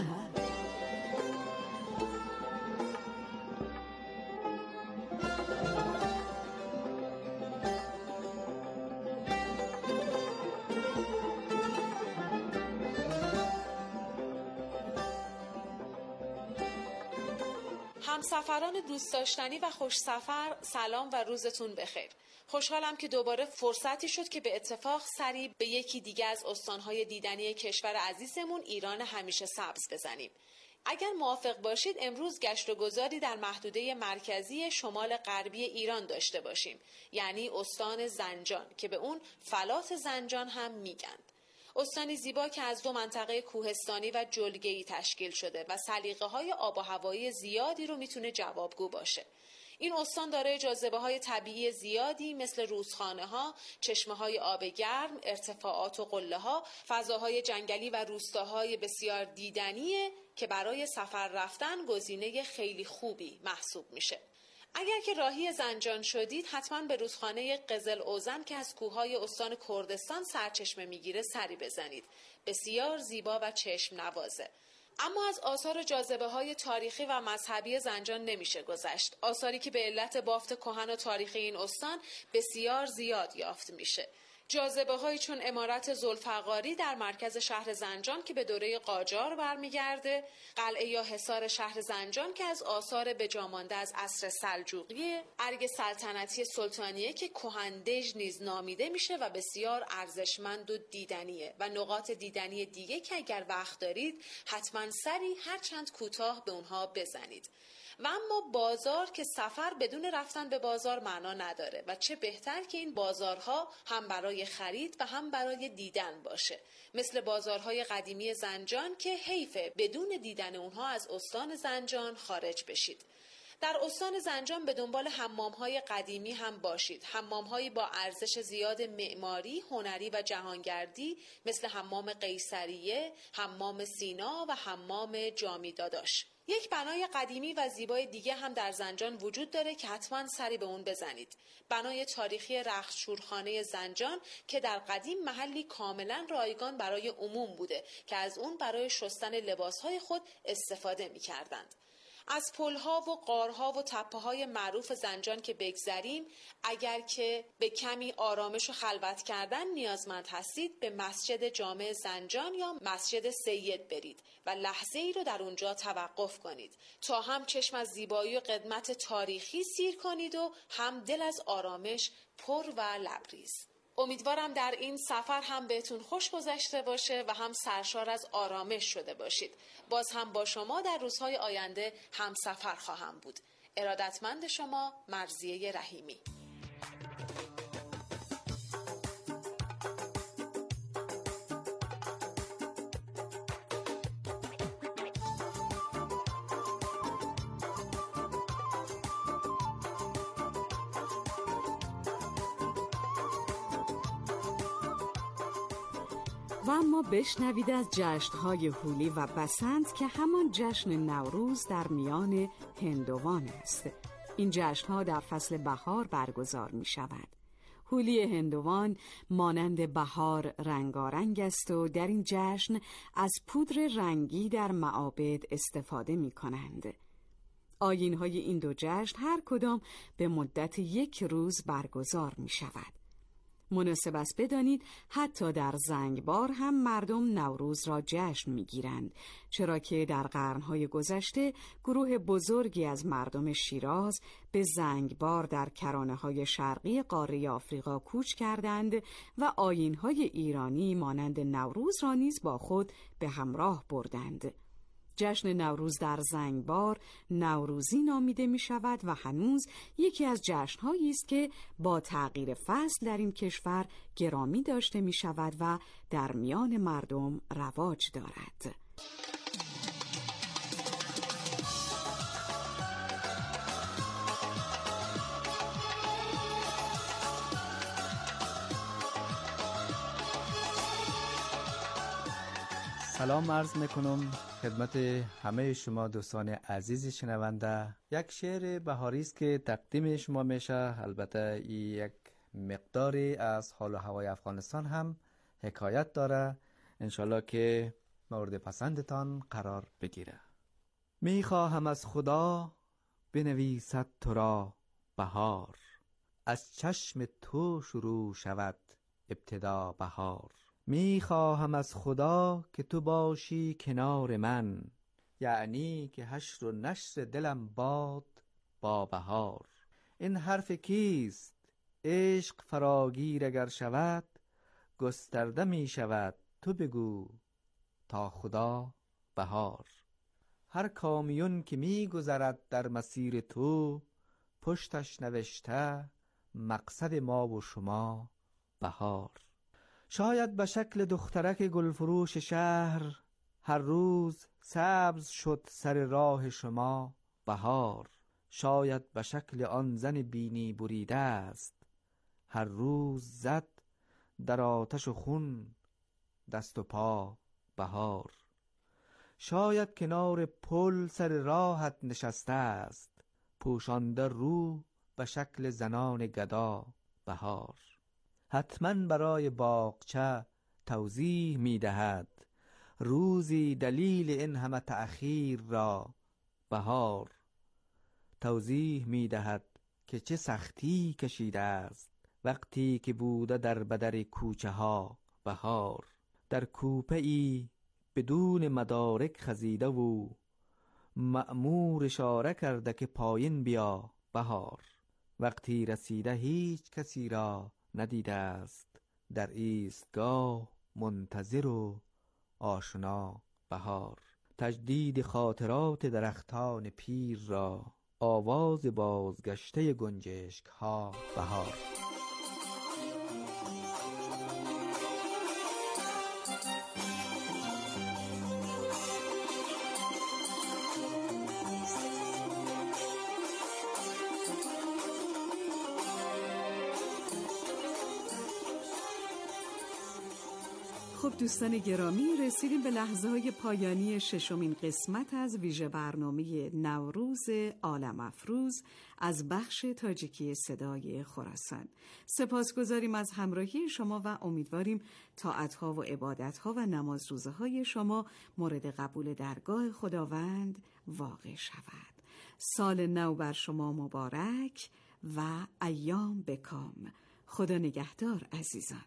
S10: همسفران دوست داشتنی و خوش سفر، سلام و روزتون بخیر. خوشحالم که دوباره فرصتی شد که به اتفاق سری به یکی دیگه از استانهای دیدنی کشور عزیزمون ایران همیشه سبز بزنیم. اگر موافق باشید امروز گشت و گذاری در محدوده مرکزی شمال غربی ایران داشته باشیم، یعنی استان زنجان که به اون فلات زنجان هم میگن. استانی زیبا که از دو منطقه کوهستانی و جلگه‌ای تشکیل شده و سلیقه‌های آب و هوایی زیادی رو میتونه جوابگو باشه. این استان دارای جاذبه‌های طبیعی زیادی مثل رودخانه‌ها، چشمه‌های آب گرم، ارتفاعات و قله‌ها، فضاهای جنگلی و روستاهای بسیار دیدنیه که برای سفر رفتن گزینه خیلی خوبی محسوب میشه. اگر که راهی زنجان شدید حتما به رودخانه قزل اوزن که از کوههای استان کردستان سرچشمه میگیره سری بزنید. بسیار زیبا و چشم نوازه. اما از آثار و جاذبه‌های تاریخی و مذهبی زنجان نمیشه گذشت. آثاری که به علت بافت کهن و تاریخی این استان بسیار زیاد یافت میشه. جاذبه‌هایی چون عمارت ذوالفقاری در مرکز شهر زنجان که به دوره قاجار برمیگرده، قلعه یا حصار شهر زنجان که از آثار بجامانده از عصر سلجوقی، ارگ سلطنتی سلطانیه که کهندژ نیز نامیده میشه و بسیار ارزشمند و دیدنیه و نقاط دیدنی دیگه که اگر وقت دارید حتما سری هر چند کوتاه به اونها بزنید. و اما بازار که سفر بدون رفتن به بازار معنا نداره و چه بهتر که این بازارها هم برای خرید و هم برای دیدن باشه، مثل بازارهای قدیمی زنجان که حیفه بدون دیدن اونها از استان زنجان خارج بشید. در استان زنجان به دنبال حمام‌های قدیمی هم باشید، حمام‌هایی با ارزش زیاد معماری، هنری و جهانگردی مثل حمام قیصریه، حمام سینا و حمام جامی داداش. یک بنای قدیمی و زیبای دیگه هم در زنجان وجود داره که حتما سری به اون بزنید. بنای تاریخی رختشورخانه زنجان که در قدیم محلی کاملا رایگان برای عموم بوده که از اون برای شستن لباسهای خود استفاده می‌کردند. از پلها و غارها و تپه‌های معروف زنجان که بگذریم، اگر که به کمی آرامش و خلوت کردن نیازمند هستید به مسجد جامع زنجان یا مسجد سید برید و لحظه ای رو در اونجا توقف کنید تا هم چشم از زیبایی و قدمت تاریخی سیر کنید و هم دل از آرامش پر و لبریز. امیدوارم در این سفر هم بهتون خوش گذشته باشه و هم سرشار از آرامش شده باشید. باز هم با شما در روزهای آینده هم سفر خواهم بود. ارادتمند شما، مرضیه رحیمی.
S8: و اما بشنوید از جشن‌های هولی و بسنت که همان جشن نوروز در میان هندوان است. این جشن‌ها در فصل بهار برگزار می‌شود. هولی هندوان مانند بهار رنگارنگ است و در این جشن از پودر رنگی در معابد استفاده می‌کنند. آیین‌های این دو جشن هر کدام به مدت یک روز برگزار می‌شود. مناسب است بدانید حتی در زنگبار هم مردم نوروز را جشن می‌گیرند، چرا که در قرن‌های گذشته گروه بزرگی از مردم شیراز به زنگبار در کرانه‌های شرقی قاره آفریقا کوچ کردند و آیین‌های ایرانی مانند نوروز را نیز با خود به همراه بردند. جشن نوروز در زنگبار نوروزی نامیده می شود و هنوز یکی از جشن‌هایی است که با تغییر فصل در این کشور گرامی داشته می شود و در میان مردم رواج دارد.
S11: سلام عرض میکنم خدمت همه شما دوستان عزیز شنونده. یک شعر بهاری است که تقدیم شما میشه. البته این یک مقداری از حال و هوای افغانستان هم حکایت داره، انشالله که مورد پسندتان قرار بگیره. میخواهم از خدا بنویسد تو را بهار، از چشم تو شروع شود ابتدا بهار. می خواهم از خدا که تو باشی کنار من، یعنی که حشر و نشر دلم باد با بهار. این حرف کیست؟ عشق فراگیر اگر شود، گسترده می شود تو بگو تا خدا بهار. هر کامیون که می گذرد در مسیر تو، پشتش نوشته مقصد ما و شما بهار. شاید به شکل دخترک گلفروش شهر، هر روز سبز شد سر راه شما بهار. شاید به شکل آن زن بینی بریده است، هر روز زد در آتش و خون دست و پا بهار. شاید کنار پل سر راحت نشسته است، پوشانده رو به شکل زنان گدا بهار. حتما برای باغچه توضیح می دهد، روزی دلیل این همه تأخیر را بهار. توضیح می دهد که چه سختی کشیده است، وقتی که بوده در بدر کوچه ها بهار. در کوپه ای بدون مدارک خزیده و مأمور اشاره کرده که پایین بیا بهار. وقتی رسیده هیچ کسی را ندیده است، در ایستگاه منتظر و آشنا بهار. تجدید خاطرات درختان پیر را، آواز بازگشته گنجشک ها بهار.
S8: خب دوستان گرامی، رسیدیم به لحظه های پایانی ششمین قسمت از ویژه برنامه نوروز عالم افروز از بخش تاجیکی صدای خراسان. سپاسگزاریم از همراهی شما و امیدواریم طاعت‌ها و عبادت‌ها و نماز روزه های شما مورد قبول درگاه خداوند واقع شود. سال نو بر شما مبارک و ایام بکام. خدا نگهدار عزیزان.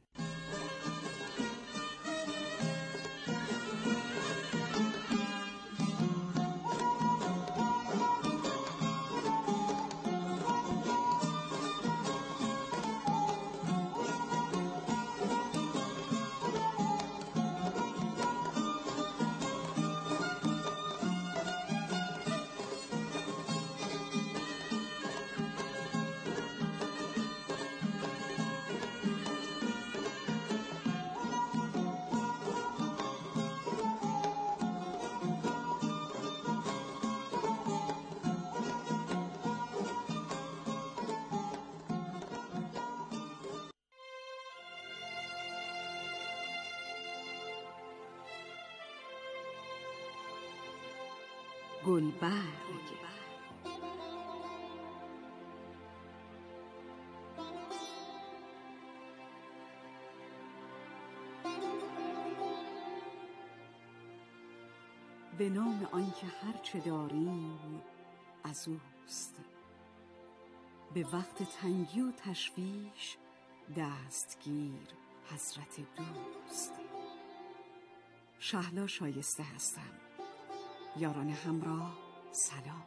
S8: گلبرگ به نام آنکه هرچه داریم از اوست. به وقت تنگی و تشویش دستگیر حضرت دوست. شهلا شایسته هستم. یاران همراه سلام.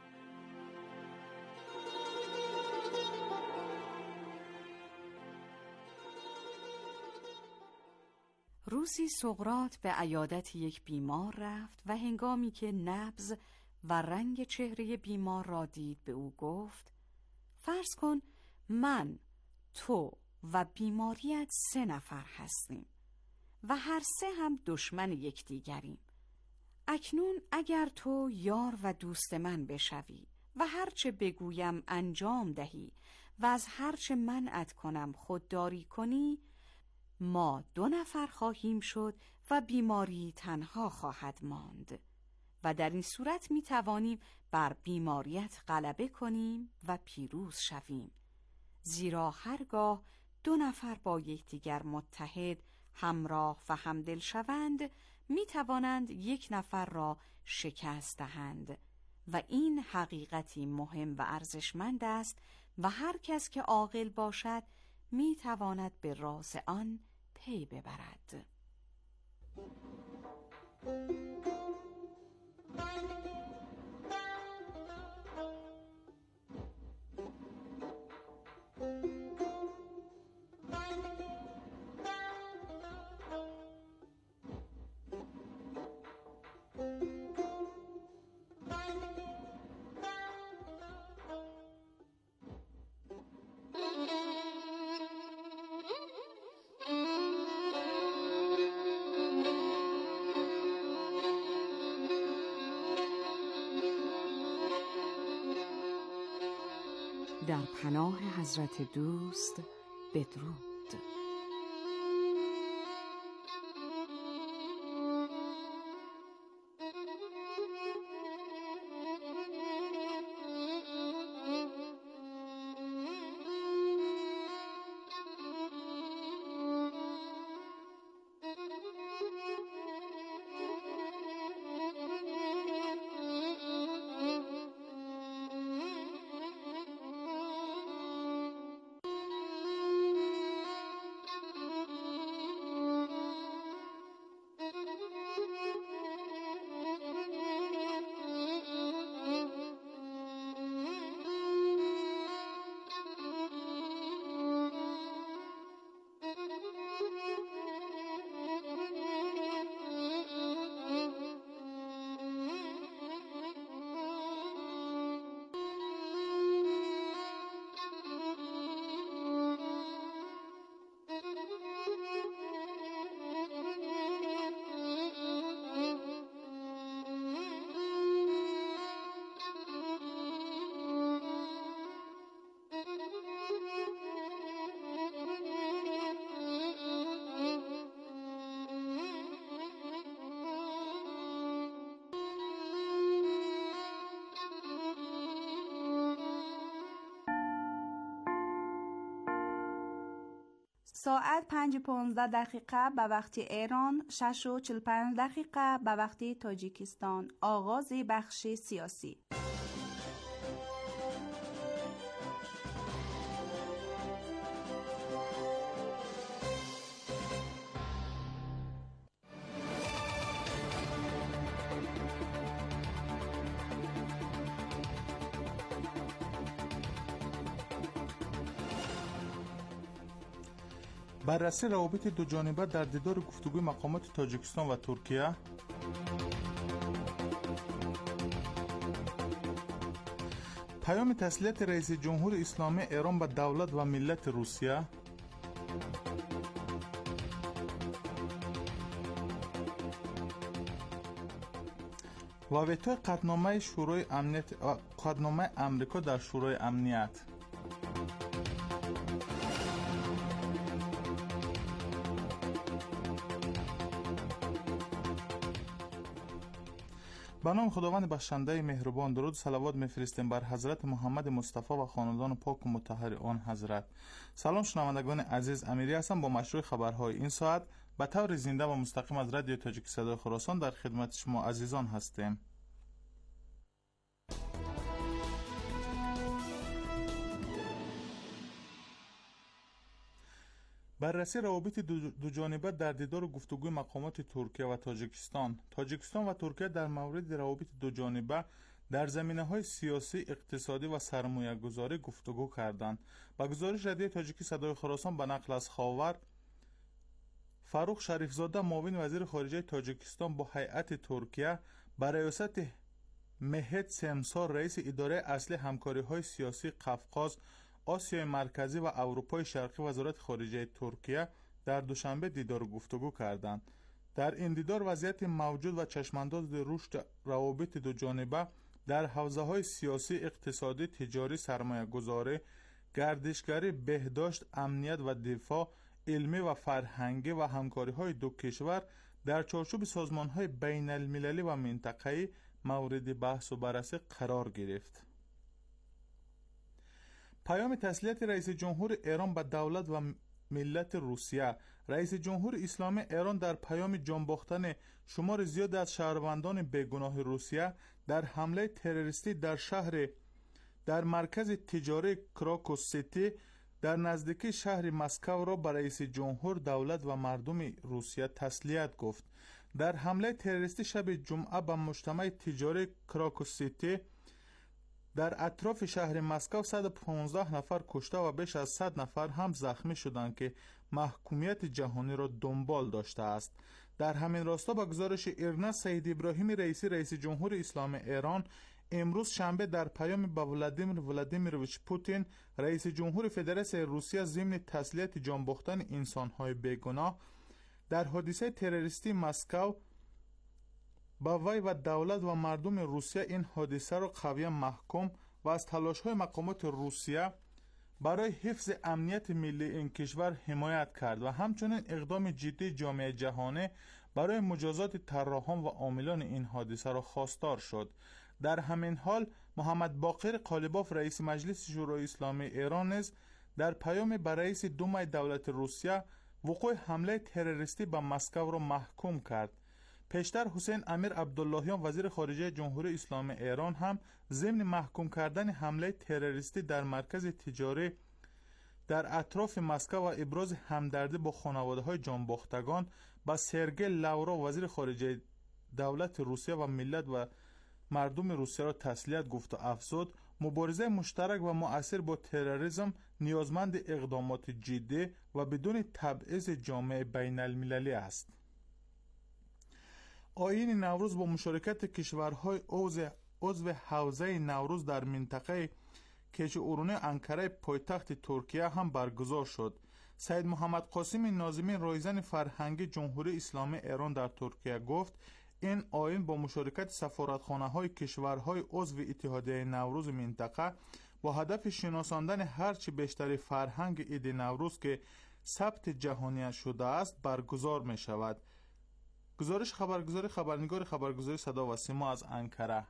S8: روزی سقراط به عیادت یک بیمار رفت و هنگامی که نبض و رنگ چهره بیمار را دید به او گفت: فرض کن من، تو و بیماریت سه نفر هستیم و هر سه هم دشمن یکدیگریم. اکنون اگر تو یار و دوست من بشوی و هرچه بگویم انجام دهی و از هرچه منعت کنم خودداری کنی، ما دو نفر خواهیم شد و بیماری تنها خواهد ماند و در این صورت می توانیم بر بیماریت غلبه کنیم و پیروز شویم، زیرا هرگاه دو نفر با یکدیگر متحد، همراه و همدل شوند می توانند یک نفر را شکست دهند و این حقیقتی مهم و ارزشمند است و هر کس که عاقل باشد می تواند به راز آن پی ببرد. در پناه حضرت دوست بدرود.
S3: ساعت پنج و پانزده دقیقه به وقت ایران، شش و چهل و پنج دقیقه به وقت تاجیکستان. آغاز بخش سیاسی.
S12: بررسی روابط دو جانبه در دیدار گفتگوی مقامات تاجیکستان و ترکیه. پیام تسلیت رئیس جمهور اسلامی ایران به دولت و ملت روسیه. و ویتو قطعنامه شورای امنیت قطعنامه امریکا در شورای امنیت. به نام خداوند بخشنده مهربان، درود و صلوات میفرستیم بر حضرت محمد مصطفی و خاندان پاک و مطهر آن حضرت. سلام شنوندگان عزیز، امیری هستم با مشروع خبرهای این ساعت به طور زنده و مستقیم از رادیو تاجیک صدای خراسان در خدمت شما عزیزان هستیم. بررسی روابط دو جانبه در دیدار و گفتگوی مقامات ترکیه و تاجیکستان. تاجیکستان و ترکیه در مورد روابط دو جانبه در زمینه‌های سیاسی، اقتصادی و سرمایه‌گذاری گفتگو کردند. با گزارش رادیو تاجیکی صدای خراسان به نقل از خاور، فاروق شریفزاده معاون وزیر خارجه تاجیکستان با هیئت ترکیه به ریاست مهد سمسار رئیس اداره اصلی همکاری‌های سیاسی قفقاز، آسیای مرکزی و اروپای شرقی وزارت خارجه ترکیه در دوشنبه دیدار و گفتگو کردند. در این دیدار وضعیت موجود و چشمانداز رشد روابط دو جانبه در حوزه‌های سیاسی، اقتصادی، تجاری، سرمایه‌گذاری، گردشگری، بهداشت، امنیت و دفاع، علمی و فرهنگی و همکاری‌های دو کشور در چارچوب سازمان‌های بین‌المللی و منطقه‌ای مورد بحث و بررسی قرار گرفت. پیام تسلیت رئیس جمهور ایران به دولت و ملت روسیه. رئیس جمهور اسلامی ایران در پیام جانباختن شمار زیاد از شهروندان بیگناه روسیه در حمله تروریستی در شهر در مرکز تجاری کراکوس سیتی در نزدیکی شهر مسکو را به رئیس جمهور، دولت و مردم روسیه تسلیت گفت. در حمله تروریستی شب جمعه به مجتمع تجاری کراکوس سیتی در اطراف شهر مسکو صد و پانزده نفر کشته و بیش از صد نفر هم زخمی شدند که محکومیت جهانی را دنبال داشته است. در همین راستا با گزارش ایرنا، سید ابراهیم رئیسی رئیس جمهور اسلامی ایران امروز شنبه در پیام به ولادیمیر ولادیمیرویچ پوتین رئیس جمهور فدراسیون روسیه ضمن تسلیت جانباختن انسان‌های بیگناه در حادثه تروریستی مسکو با وی و دولت و مردم روسیه این حادثه را قویا محکوم و از تلاش‌های مقامات روسیه برای حفظ امنیت ملی این کشور حمایت کرد و همچنین اقدام جدی جامعه جهانی برای مجازات طراحان و عاملان این حادثه را خواستار شد. در همین حال محمد باقر قالیباف رئیس مجلس شورای اسلامی ایران نیز در پیام به رئیس دومای دولت روسیه وقوع حمله تروریستی به مسکو را محکوم کرد. پیشتر حسین امیر عبداللهیان وزیر خارجه جمهوری اسلامی ایران هم ضمن محکوم کردن حمله تروریستی در مرکز تجاری در اطراف مسکو و ابراز همدردی با خانواده‌های جانباختگان با سرگئی لاورو وزیر خارجه دولت روسیه و ملت و مردم روسیه را تسلیت گفت و افزود مبارزه مشترک و مؤثر با تروریسم نیازمند اقدامات جدی و بدون تبعیض جامعه بین المللی است. آیین نوروز با مشارکت کشورهای عضو حوزه نوروز در منطقه کیچاورونی انکره پایتخت ترکیه هم برگزار شد. سید محمد قاسم ناظمی رایزن فرهنگی جمهوری اسلامی ایران در ترکیه گفت این آیین با مشارکت سفارتخانه‌های کشورهای عضو اتحادیه نوروز منطقه با هدف شناساندن هرچی بیشتر فرهنگ عید نوروز که ثبت جهانی شده است برگزار می شود. گزارش خبرگزاری خبرنگار خبرگزاری صدا و سیما از انکره.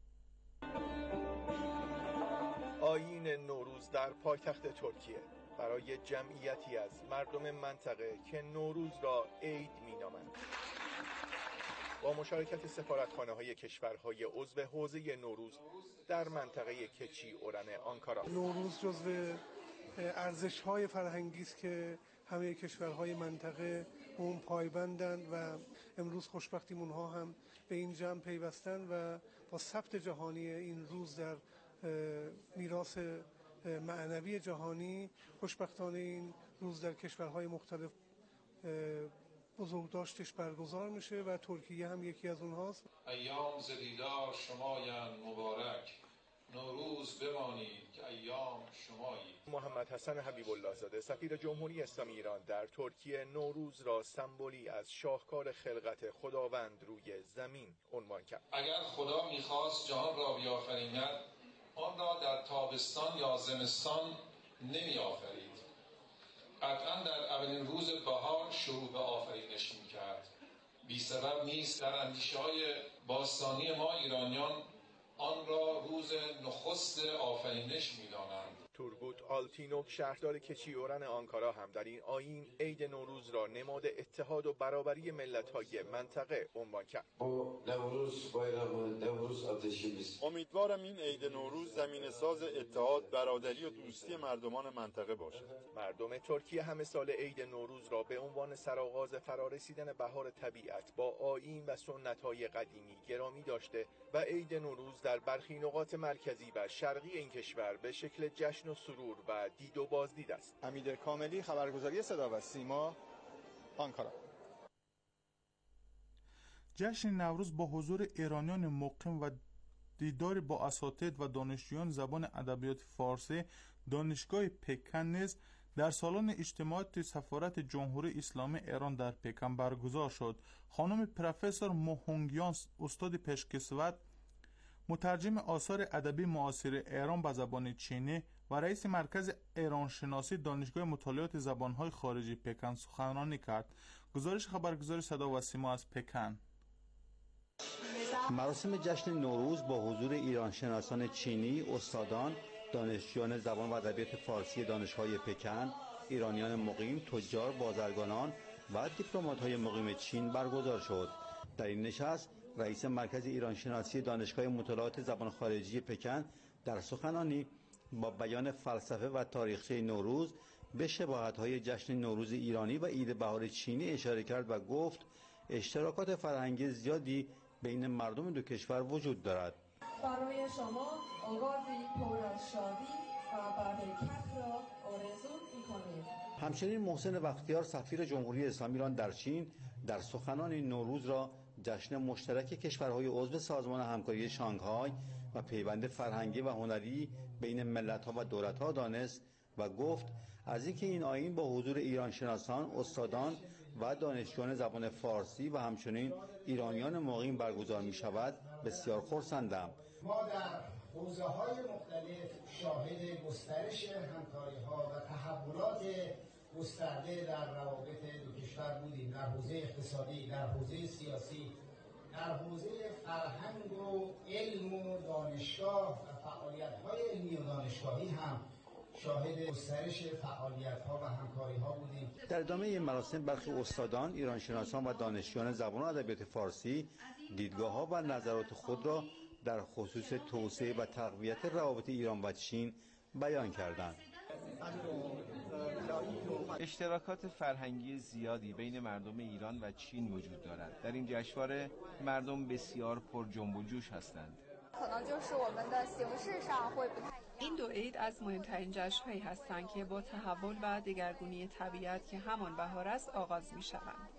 S6: آیین نوروز در پایتخت ترکیه برای جمعیتی از مردم منطقه که نوروز را عید می‌نامند با مشارکت سفارتخانه‌های کشورهای عضو حوزه نوروز در منطقه کچی اورن آنکارا.
S13: نوروز جزو ارزش‌های فرهنگی است که همه کشورهای منطقه اون پایبندند و امروز خوشبختیم اونها هم به این جمع پیوستند و با ثبت جهانی این روز در میراث معنوی جهانی خوشبختانه این روز در کشورهای مختلف بزرگداشتش برگزار میشه و ترکیه هم یکی از اونهاست.
S14: ایام ز دیدار شمایند مبارک، نوروز بمانید که ایام شمایید.
S6: محمد حسن حبیب الله زاده سفیر جمهوری اسلامی ایران در ترکیه نوروز را سمبولی از شاهکار خلقت خداوند روی زمین عنوان کرد.
S14: اگر خدا میخواست جهان را بیافریند آن را در تابستان یا زمستان نمی آفرید. قطعا در اولین روز بهار شروع به آفرینش می کرد. بی سبب نیست. در اندیشه های باستانی ما ایرانیان آن را روز نخست آفرینش می‌دانند.
S15: تورگوت آلتینو شهردار کچیورن آنکارا هم در این آیین عید نوروز را نماد اتحاد و برابری ملت‌های منطقه عنوان کرد.
S16: امیدوارم این عید نوروز زمین ساز اتحاد، برادری و دوستی مردمان منطقه باشد.
S15: مردم ترکیه همه سال عید نوروز را به عنوان سرآغاز فرارسیدن بهار طبیعت با آیین و سنت‌های قدیمی گرامی داشته و عید نوروز در برخی نقاط مرکزی و شرقی این کشور به شکل جشن و سرور و دید و بازدید است.
S16: حمید کاملی، خبرگزاری صدا و سیما، آنکارا.
S12: جشن نوروز با حضور ایرانیان مقیم و دیدار با اساتید و دانشجویان زبان ادبیات فارسی دانشگاه پکن نیز در سالن اجتماعات سفارت جمهوری اسلامی ایران در پکن برگزار شد. خانم پروفسور موهونگیان، استاد پیشکسوت، مترجم آثار ادبی معاصر ایران به زبان چینی و رئیس مرکز ایران شناسی دانشگاه مطالعات زبانهای خارجی پکن سخنرانی کرد. گزارش خبرگزاری صدا و سیما از پکن.
S17: مراسم جشن نوروز با حضور ایران شناسان چینی، استادان، دانشجویان زبان و ادبیات فارسی دانشگاه پکن، ایرانیان مقیم، تجار، بازرگانان و دیپلمات‌های مقیم چین برگزار شد. در این نشست رئیس مرکز ایران شناسی دانشگاه مطالعات زبان خارجی پکن در سخنانی با بیان فلسفه و تاریخچه نوروز به شباهت‌های جشن نوروز ایرانی و عید بهار چینی اشاره کرد و گفت اشتراکات فرهنگی زیادی بین مردم دو کشور وجود دارد.
S18: برای شما آغازی پر از شادی و برکت را آرزو می‌کنیم.
S17: همچنین محسن بختیار سفیر جمهوری اسلامی ایران در چین در سخنان نوروز را جشن مشترک کشورهای عضو سازمان همکاری شانگهای و پیوند فرهنگی و هنری بین ملت‌ها و دولت‌ها دانست و گفت از اینکه این آیین با حضور ایران شناسان، استادان و دانشجویان زبان فارسی و همچنین ایرانیان مقیم برگزار می شود بسیار خرسندم.
S19: ما در حوزه‌های مختلف شاهد گسترش همکاری‌ها و تحولات گسترده در روابط دو کشور بودیم، در حوزه اقتصادی، در حوزه سیاسی، در حوزه فرهنگ و علم و دانشگاه و فعالیت‌های علمی و دانشگاهی هم شاهد گسترش فعالیت‌ها و همکاری‌ها بودیم.
S17: در ادامه این مراسم برخی استادان، ایرانشناسان و دانشجویان زبان و ادبیات فارسی دیدگاه‌ها و نظرات خود را در خصوص توسعه و تقویت روابط ایران و چین بیان کردند.
S20: اشتراکات فرهنگی زیادی بین مردم ایران و چین وجود دارد. در این جشنواره مردم بسیار پر جنب و جوش هستند.
S21: این دو عید از مهمترین جشن‌هایی هستند که با تحول و دگرگونی طبیعت که همان بهار است آغاز می‌شوند.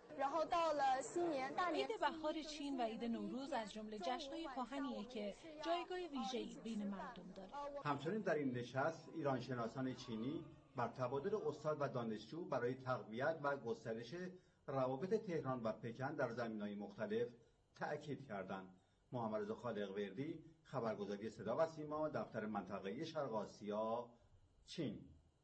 S22: عید بهار چین و عید نوروز از جمله جشن‌های کهنیه که جایگاه ویژه‌ای بین مردم داره.
S17: همچنین در این نشست ایران شناسان چینی بر تبادل استاد و دانشجو برای تقویت و گسترش روابط تهران و پکن در زمینه‌های مختلف تأکید کردند. محمد رضا خالق‌وردی، خبرگزاری صدا و سیما، دفتر منطقه‌ای شرق آسیا، چین.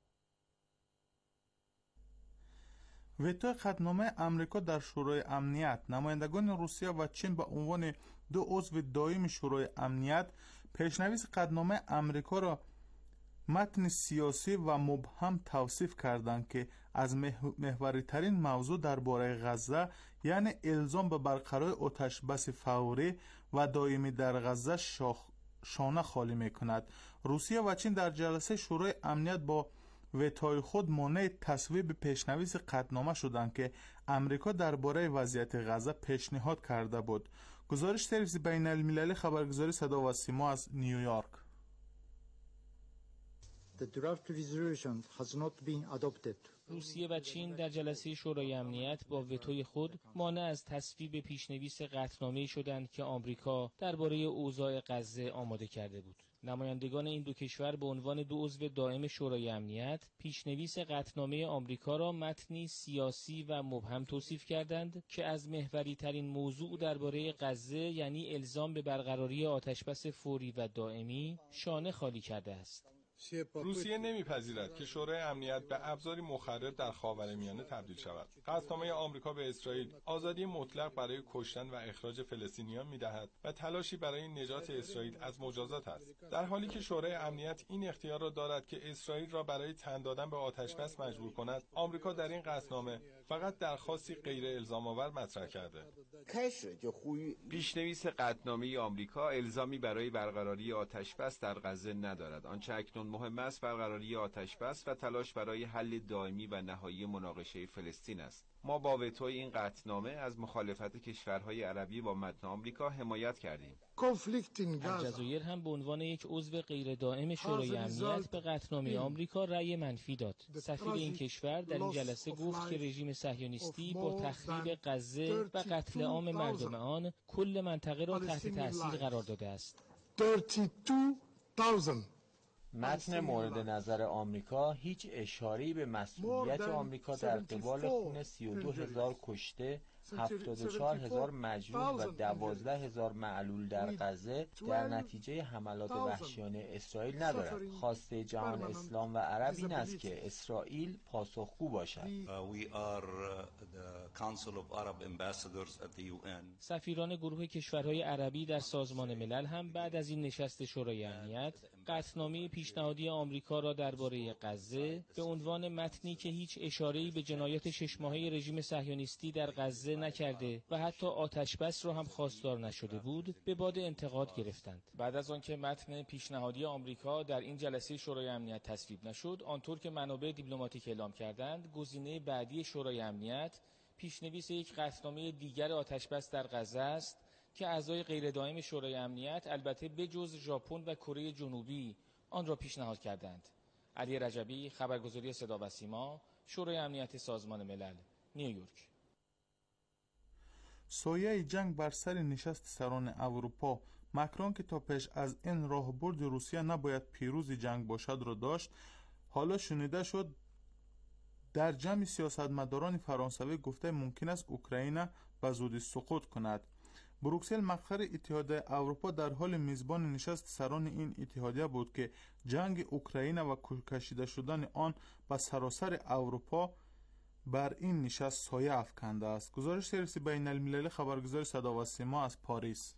S12: وتو قطعنامه امریکا در شورای امنیت. نمایندگان روسیه و چین به عنوان دو عضو دائم شورای امنیت پیشنویس قطعنامه امریکا را متن سیاسی و مبهم توصیف کردند که از محوری ترین موضوع درباره غزه یعنی الزام به برقراری آتش بس فوری و دائمی در غزه شاخ شانه خالی می کند. روسیه و چین در جلسه شورای امنیت با وتوی خود مانع تصویب پیشنویس قطعنامه شدند که امریکا درباره وضعیت غزه پیشنهاد کرده بود. گزارش سرویس بین المللی خبرگزاری صدا و سیما از نیویورک.
S23: The draft resolution has not been adopted.
S24: روسیه و چین در جلسه شورای امنیت با وتوی خود مانع از تصویب پیشنویس قطعنامه‌ای شدند که آمریکا درباره اوضاع غزه آماده کرده بود. نمایندگان این دو کشور به عنوان دو عضو دائم شورای امنیت پیشنویس قطعنامه آمریکا را متنی سیاسی و مبهم توصیف کردند که از محوری ترین موضوع درباره غزه یعنی الزام به برقراری آتشبس فوری و دائمی شانه خالی کرده است.
S1: روسیه نمیپذیرد که شورای امنیت به ابزاری مخرب در خاورمیانه تبدیل شود. قطعنامه آمریکا به اسرائیل آزادی مطلق برای کشتن و اخراج فلسطینیان میدهد و تلاشی برای نجات اسرائیل از مجازات است، در حالی که شورای امنیت این اختیار را دارد که اسرائیل را برای تن دادن به آتش‌بس مجبور کند. آمریکا در این قطعنامه فقط درخواستی غیر الزام‌آور مطرح کرده.
S20: پیشنویس قطعنامه آمریکا الزامی برای برقراری آتش‌بس در غزه ندارد. آنچه اکنون مهم است برقراری آتش‌بس و تلاش برای حل دائمی و نهایی مناقشه فلسطین است. ما با وتوی این قطعنامه از مخالفت کشورهای عربی با متن آمریکا حمایت کردیم.
S24: الجزایر هم به عنوان یک عضو غیر دائم شورای امنیت به قطعنامه آمریکا رأی منفی داد. سفیر این کشور در این جلسه گفت که رژیم صهیونیستی با تخریب غزه و قتل عام مردم آن کل منطقه را تحت تأثیر قرار داده است.
S2: متن مورد نظر آمریکا هیچ اشاره‌ای به مسئولیت آمریکا در قبال خون سی و دو هزار کشته، هفتاد و چهار هزار مجروح و دوازده هزار معلول در غزه در نتیجه حملات وحشیانه اسرائیل ندارد. خواسته جهان اسلام و عرب این است که اسرائیل پاسخگو باشد.
S24: سفیران گروه کشورهای عربی در سازمان ملل هم بعد از این نشست شورای امنیت قطعنامه پیشنهادی آمریکا را درباره غزه به عنوان متنی که هیچ اشاره‌ای به جنایات شش ماهه رژیم صهیونیستی در غزه نکرده و حتی آتش‌بس را هم خواستار نشده بود به باد انتقاد گرفتند. بعد از آنکه متن پیشنهادی آمریکا در این جلسه شورای امنیت تصویب نشد، آنطور که منابع دیپلماتیک اعلام کردند، گزینه بعدی شورای امنیت پیشنویس یک قطعنامه دیگر آتش‌بس در غزه است که اعضای غیر دائم شورای امنیت البته بجز ژاپن و کره جنوبی آن را پیشنهاد کردند. علی رجبی، خبرگزاری صدا و سیما، شورای امنیت سازمان ملل، نیویورک.
S12: سایه جنگ بر سر نشست سران اروپا، مکرون که تا پیش از این راهبرد روسیه نباید پیروز جنگ باشد را داشت، حالا شنیده شد در جمع سیاستمداران فرانسوی گفته ممکن است اوکراین به زودی سقوط کند. بروکسل مفخر اتحادیه اروپا در حال میزبان نشست سران این اتحادیه بود که جنگ اوکراین و کشیده شدن آن به سراسر اروپا بر این نشست سایه افکنده است. گزارش سرویس بین المللی خبرگزاری صدا و سیما از پاریس.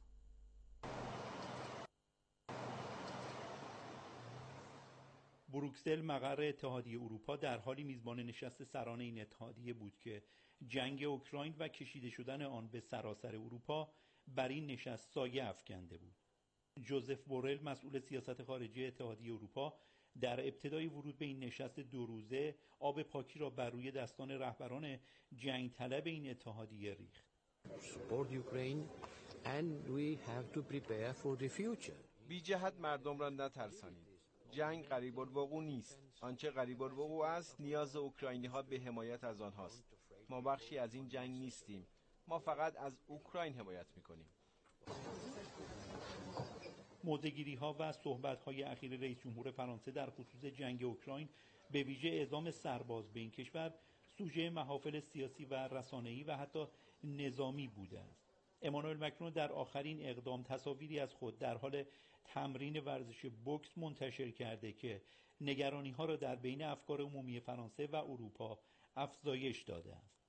S4: بروکسل مقر اتحادیه اروپا در حالی میزبان نشست سران این اتحادیه بود که جنگ اوکراین و کشیده شدن آن به سراسر اروپا بر این نشست سایه افکنده بود. جوزف بورل مسئول سیاست خارجی اتحادیه اروپا در ابتدای ورود به این نشست دو روزه آب پاکی را بر روی دستان رهبران جنگ طلب این اتحادیه ریخت.
S20: بی جهت مردم را نترسانید. جنگ قریب الوقوع نیست. آنچه قریب الوقوع است نیاز اوکراینی ها به حمایت از آنهاست. ما بخشی از این جنگ نیستیم. ما فقط از اوکراین حمایت میکنیم.
S4: موضع‌گیری ها و صحبت های اخیر رئیس جمهور فرانسه در خصوص جنگ اوکراین به ویژه اعزام سرباز به این کشور سوژه محافل سیاسی و رسانه‌ای و حتی نظامی بوده است. امانوئل مکرون در آخرین اقدام تصاویری از خود در حال تمرین ورزش بوکس منتشر کرده که نگرانی ها را در بین افکار عمومی فرانسه و اروپا افزایش داده است.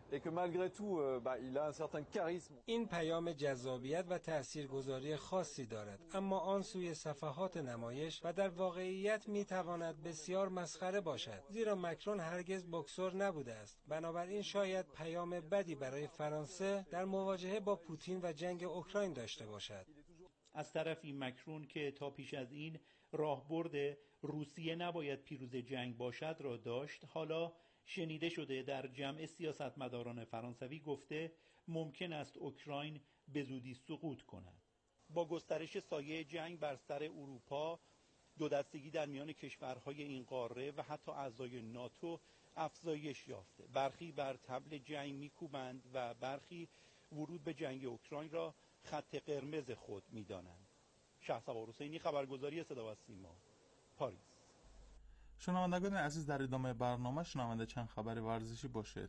S5: این پیام جذابیت و تاثیرگذاری خاصی دارد، اما آن سوی صفحات نمایش و در واقعیت میتواند بسیار مسخره باشد، زیرا مکرون هرگز بوکسور نبوده است. بنابراین شاید پیام بدی برای فرانسه در مواجهه با پوتین و جنگ اوکراین داشته باشد.
S4: از طرفی مکرون که تا پیش از این راهبرد روسیه نباید پیروز جنگ باشد را داشت، حالا شنیده شده در جمع سیاستمداران فرانسوی گفته ممکن است اوکراین به زودی سقوط کند. با گسترش سایه جنگ بر سر اروپا، دو دستگی در میان کشورهای این قاره و حتی اعضای ناتو افزایش یافته. برخی بر طبل جنگ میکوبند و برخی ورود به جنگ اوکراین را خط قرمز خود میدانند. شهسوار حسینی، خبرگزاری صدا و سیما، پاریس.
S12: شنوندگان عزیز، در ادامه برنامه شنونده چند خبر ورزشی باشید.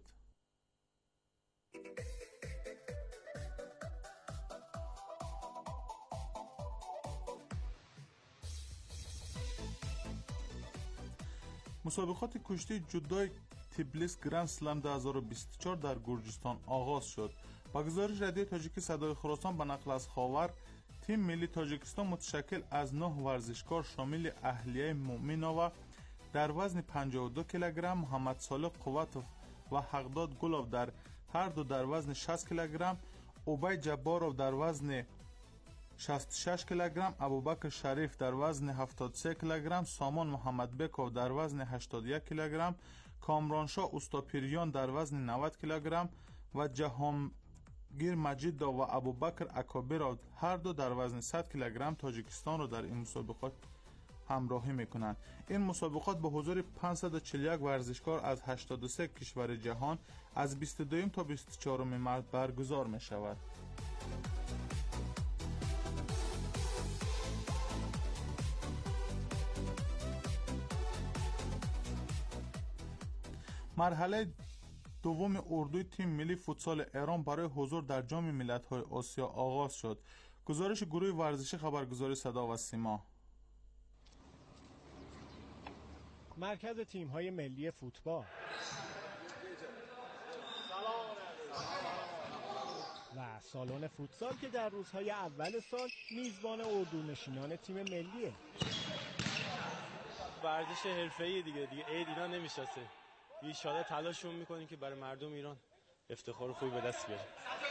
S12: مسابقات کشتی جودوی تبلیس گرند سلم دو هزار و بیست و چهار در گرجستان آغاز شد. با گزارش رادیو تاجیکی صدای خراسان به نقل از خاور، تیم ملی تاجیکستان متشکل از نه ورزشکار شامل اهلیه مومنووا در وزن پنجاه و دو کیلوگرم، محمد صالح قوتوف و حقداد گلوف در هر دو در وزن شصت کیلوگرم، اوبای جبارov در وزن شصت و شش کیلوگرم، ابوبکر شریف در وزن هفتاد و سه کیلوگرم، سامان محمد بکوف در وزن هشتاد و یک کیلوگرم، کامرانشاه اوستاپیریان در وزن نود کیلوگرم و جهانگیر مجیدو و ابوبکر اکابرov هر دو در وزن صد کیلوگرم تاجیکستان را در این مسابقات همراهی میکنند. این مسابقات با حضور پانصد و چهل و یک ورزشکار از هشتاد و سه کشور جهان از بیست و دو تا بیست و چهار مارس برگزار می شود. مرحله دوم اردوی تیم ملی فوتسال ایران برای حضور در جام ملت‌های آسیا آغاز شد. گزارش گروه ورزشی خبرگزاری صدا و سیما.
S7: مرکز تیم‌های ملی فوتبال و سالن فوتسال که در روزهای اول سال میزبان اردونشینان تیم ملیه.
S9: ورزش حرفه‌ای دیگه دیگه عید اینا نمیشناسه. ان شاءالله تلاشمون میکنیم که برای مردم ایران افتخار خوبی به دست بیاریم.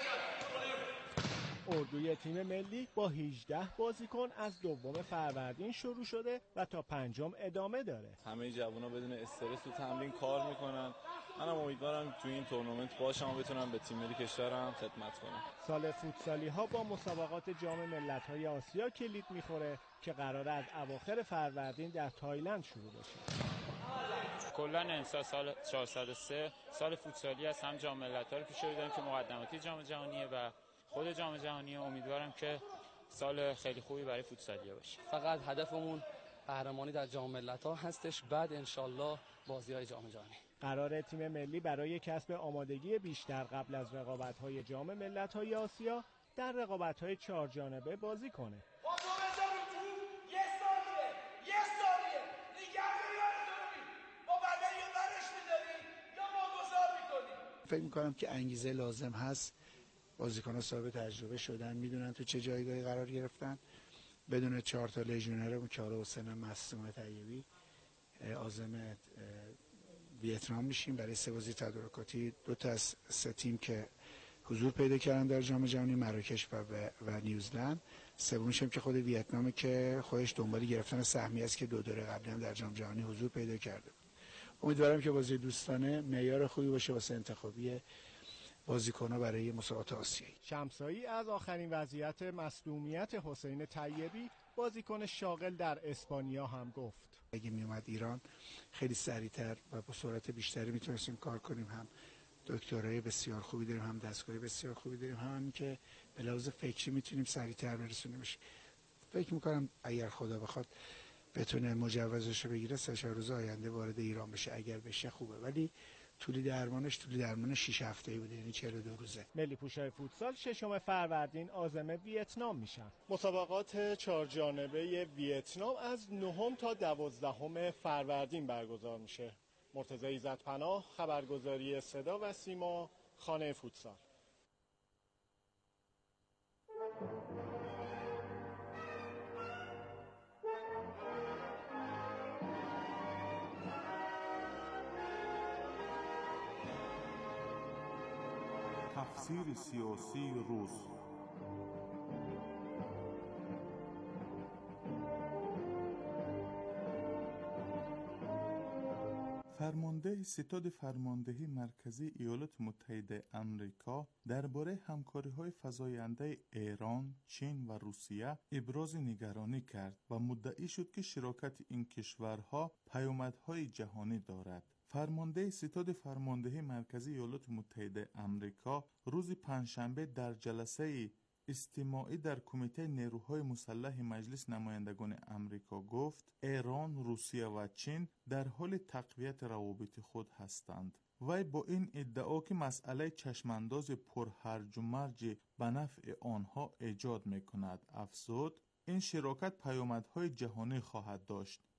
S7: اردوی تیم ملی با هجده بازیکن از دوم فروردین شروع شده و تا پنجم ادامه داره.
S10: همه جوونا بدون استرس تو تمرین کار میکنن. منم امیدوارم تو این تورنمنت باشم و بتونم به تیم ملی کشورم خدمت کنم.
S7: سال فوتسالی ها با مسابقات جام ملت‌های آسیا کلید میخوره که قراره از اواخر فروردین در تایلند شروع بشه.
S11: کلا امسال سال چهارصد و سه سال فوتسالی است. هم جام ملت‌ها رو پیش رو داریم که مقدماتی جام جهانیه و خود جام جهانی. امیدوارم که سال خیلی خوبی برای فوتسالیا باشه.
S25: فقط هدفمون قهرمانی در جام ملت‌ها هستش، بعد انشالله بازی‌های جام جهانی.
S7: قرار تیم ملی برای کسب آمادگی بیشتر قبل از رقابت‌های جام ملت‌های آسیا در رقابت‌های چهار جانبه بازی کنه.
S23: فکر می‌کنم که انگیزه لازم هست. بازیکن‌ها صاحب تجربه شدن، میدونن تو چه جایگاهی قرار گرفتن. بدون چهار تا لژیونرمون که حالا حسین مصدوم طیبی عازم ویتنام میشیم برای سه بازی تدارکاتی. دو تا از سه تیم که حضور پیدا کردن در جام جهانی، مراکش و, و نیوزلند. سومیش هم که خود ویتنامه که خودش دنبال گرفتن سهمی است که دو دوره قبلی هم در جام جهانی حضور پیدا کرده. امیدوارم که بازی دوستانه معیار خوبی باشه واسه انتخابی بازیکن‌ها برای مسابقات آسیایی.
S7: شمسایی از آخرین وضعیت مصدومیت حسین طیبی بازیکن شاغل در اسپانیا هم گفت.
S23: اگه میومد ایران خیلی سریعتر و با سرعت بیشتری میتونستیم کار کنیم. هم دکترای بسیار خوبی داریم، هم دستگاه بسیار خوبی داریم، هم که به لحاظ فکری میتونیم سریعتر برسونیمش. فکر میکنم اگر خدا بخواد بتونه مجوزش رو بگیره سه چهار روز آینده وارد ایران بشه. اگر بشه خوبه، ولی طول درمانش طول درمان شش هفته‌ای بوده، یعنی چهل و دو روزه.
S7: ملی پوشای فوتسال ششم فروردین عازم ویتنام میشن. مسابقات چهار جانبه ویتنام از نهم تا دوازدهم فروردین برگزار میشه. مرتضی عزت‌پناه، خبرگزاری صدا و سیما، خانه فوتسال.
S12: تفسیر سیاسی روز. فرمانده ستاد فرماندهی مرکزی ایالات متحده آمریکا درباره همکاری‌های فزاینده ایران، چین و روسیه ابراز نگرانی کرد و مدعی شد که شراکت این کشورها پیامدهای جهانی دارد. فرمانده ستاد فرماندهی مرکزی ایالات متحده آمریکا روز پنجشنبه در جلسه استماعی در کمیته نیروهای مسلح مجلس نمایندگان آمریکا گفت ایران، روسیه و چین در حال تقویت روابط خود هستند. وی با این ادعا که مسئله چشمانداز پرهرج و مرج به نفع آنها ایجاد می کند افزود این شراکت پیامدهای جهانی خواهد داشت.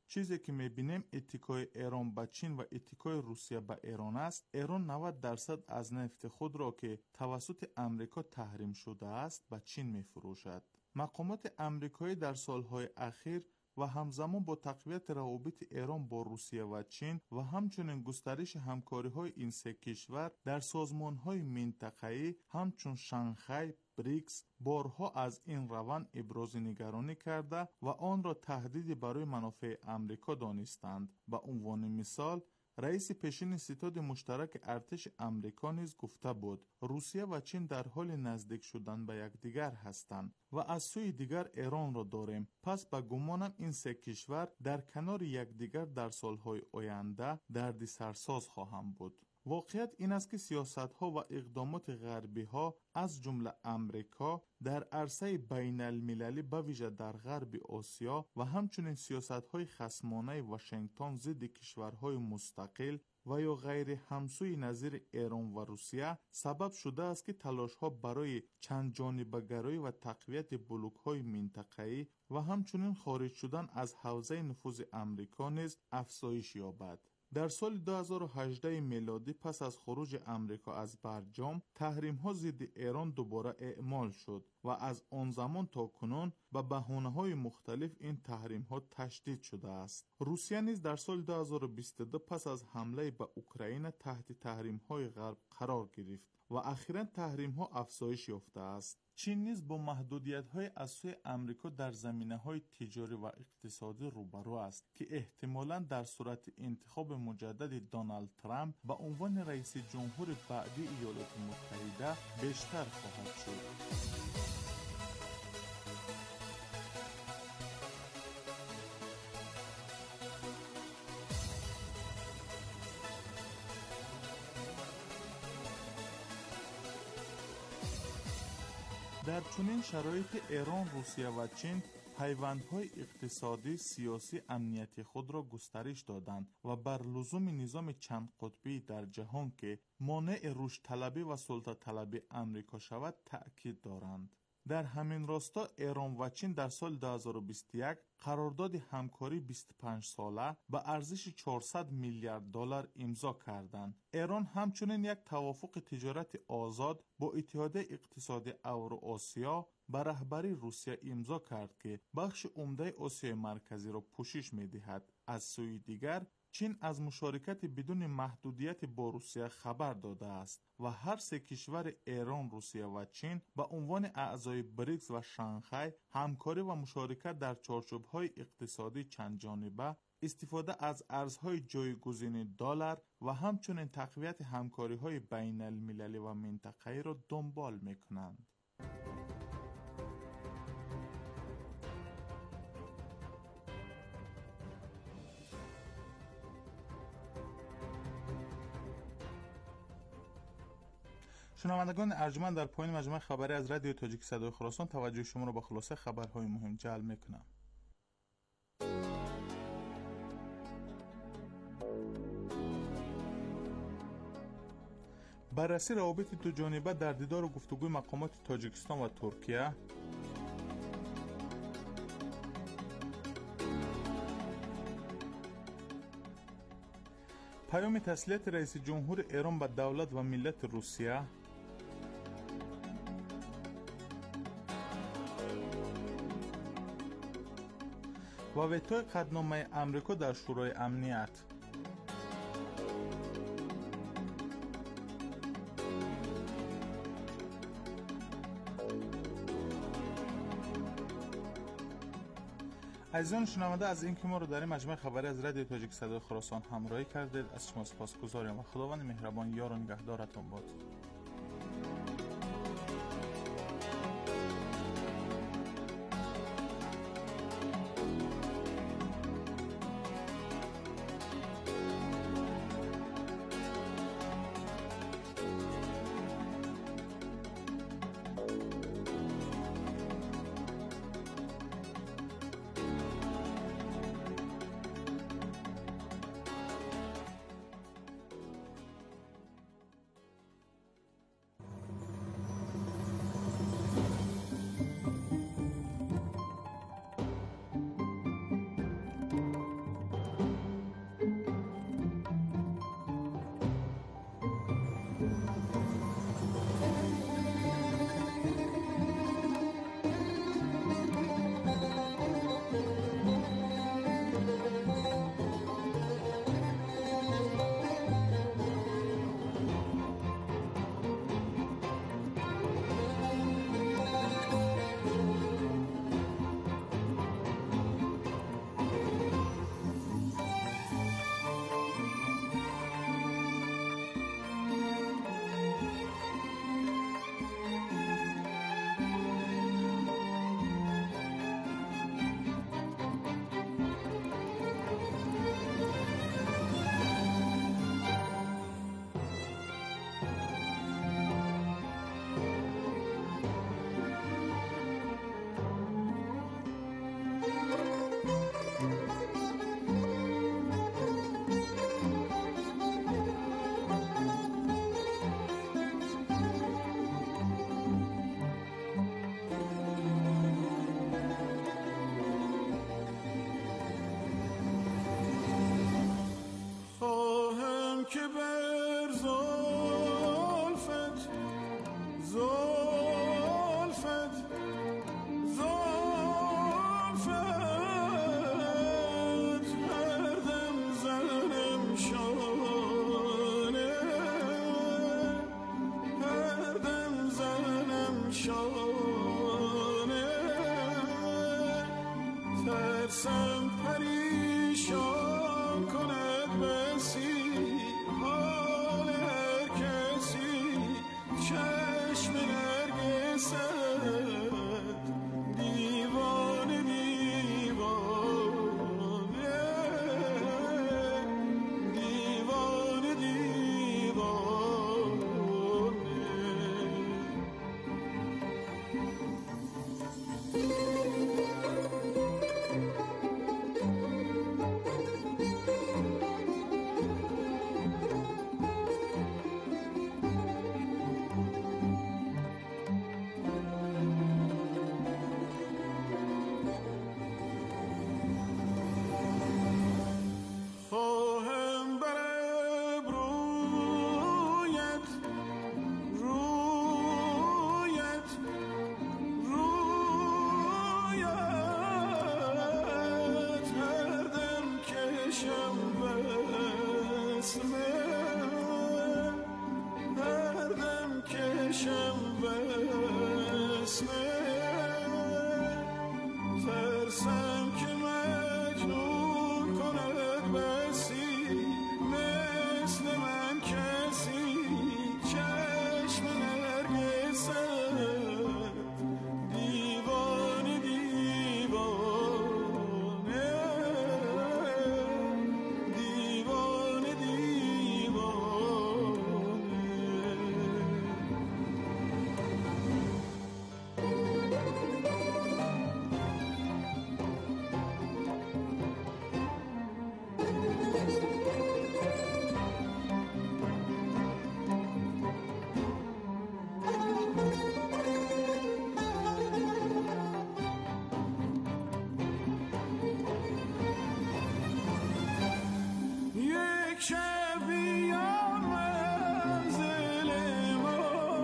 S12: چیزی که میبینیم اتکای ایران به چین و اتکای روسیه به ایران است. ایران نود درصد از نفت خود را که توسط امریکا تحریم شده است به چین میفروشد. مقامات امریکایی در سالهای اخیر و همزمان با تقویت روابط ایران با روسیه و چین و همچنین گسترش همکاری‌های این سه کشور در سازمان‌های منطقه‌ای همچون شانگهای، بریکس بارها از این روند ابراز نگرانی کرده و آن را تهدیدی برای منافع امریکا دانستند. به عنوان مثال رئیس پیشین ستاد مشترک ارتش امریکا نیز گفته بود روسیه و چین در حال نزدیک شدن به یکدیگر هستند و از سوی دیگر ایران را داریم. پس به گمانم این سه کشور در کنار یکدیگر در سالهای آینده دردسرساز خواهند بود. واقعیت این است که سیاست‌ها و اقدامات غربی‌ها از جمله امریکا در عرصه بین المللی به ویژه در غرب آسیا و همچنین سیاست‌های خصمانه واشنگتن ضد کشورهای مستقل و یا غیر همسوی نظیر ایران و روسیه سبب شده است که تلاش‌ها برای چند جانبه‌گرایی و تقویت بلوک‌های منطقه‌ای و همچنین خارج شدن از حوزه نفوذ امریکا نیز افزایش یابد. در سال دو هزار و هجده میلادی پس از خروج امریکا از برجام تحریم‌ها ضد ایران دوباره اعمال شد و از آن زمان تا کنون به بهانه‌های مختلف این تحریم‌ها تشدید شده است. روسیه نیز در سال دو هزار و بیست و دو پس از حمله به اوکراین تحت تحریم‌های غرب قرار گرفت و اخیراً تحریم‌ها افزایش یافته است. چین نیز با محدودیت‌های از سوی امریکا در زمینه‌های تجاری و اقتصادی روبرو است که احتمالاً در صورت انتخاب مجدد دونالد ترامپ به عنوان رئیس جمهور بعدی ایالات متحده بیشتر خواهد شد. در چنین شرایط ایران، روسیه و چین پیوندهای اقتصادی، سیاسی، امنیتی خود را گسترش دادند و بر لزوم نظام چند قطبی در جهان که مانع رشد طلبی و سلطه طلبی امریکا شود تأکید دارند. در همین راستا ایران و چین در سال دو هزار و بیست و یک قرارداد همکاری بیست و پنج ساله به ارزش چهارصد میلیارد دلار امضا کردند. ایران همچنین یک توافق تجارت آزاد با اتحادیه اقتصادی اوراسیا به رهبری روسیه امضا کرد که بخش عمده آسیای مرکزی را پوشش می‌دهد. از سوی دیگر چین از مشارکت بدون محدودیت با روسیه خبر داده است و هر سه کشور ایران، روسیه و چین به عنوان اعضای بریکس و شانگهای همکاری و مشارکت در چارچوب‌های اقتصادی چند جانبه، استفاده از ارزهای جایگزین دلار و همچنین تقویت همکاری‌های بین المللی و منطقه‌ای را دنبال می‌کنند. شنوندگان ارجمند، در پایان مجموعه خبری از رادیو تاجیک صدای خراسان توجه شما را به خلاصه خبرهای مهم جلب میکنم. بررسی روابط دو جانبه در دیدار و گفتگوی مقامات تاجیکستان و ترکیه. پیام تسلیت رئیس جمهور ایران به دولت و ملت روسیه. و وتوی قطعنامه امریکا در شورای امنیت. عزیزان شنونده، از اینکه ما رو در این مجموعه خبری از رادیو تاجیک صدای خراسان همراهی کردید از شما سپاسگزاریم و خداوند مهربان یار و نگهدارتان باد.
S3: زلفت زلفت زلفت هر دم زنم شانه هر دم زنم شانه ترسم پریشان کند بسی حال هر کسی چشم نرگست دیوانه دیوانه دیوانه خواهم برم رویت رویت رویت هر دم کشم بسمه هر دم کشم بسمه ترسم که مجنون کند بسی مثل من کسی چشم نرگست دیوانه دیوانه دیوانه یک شب بیان منزل ما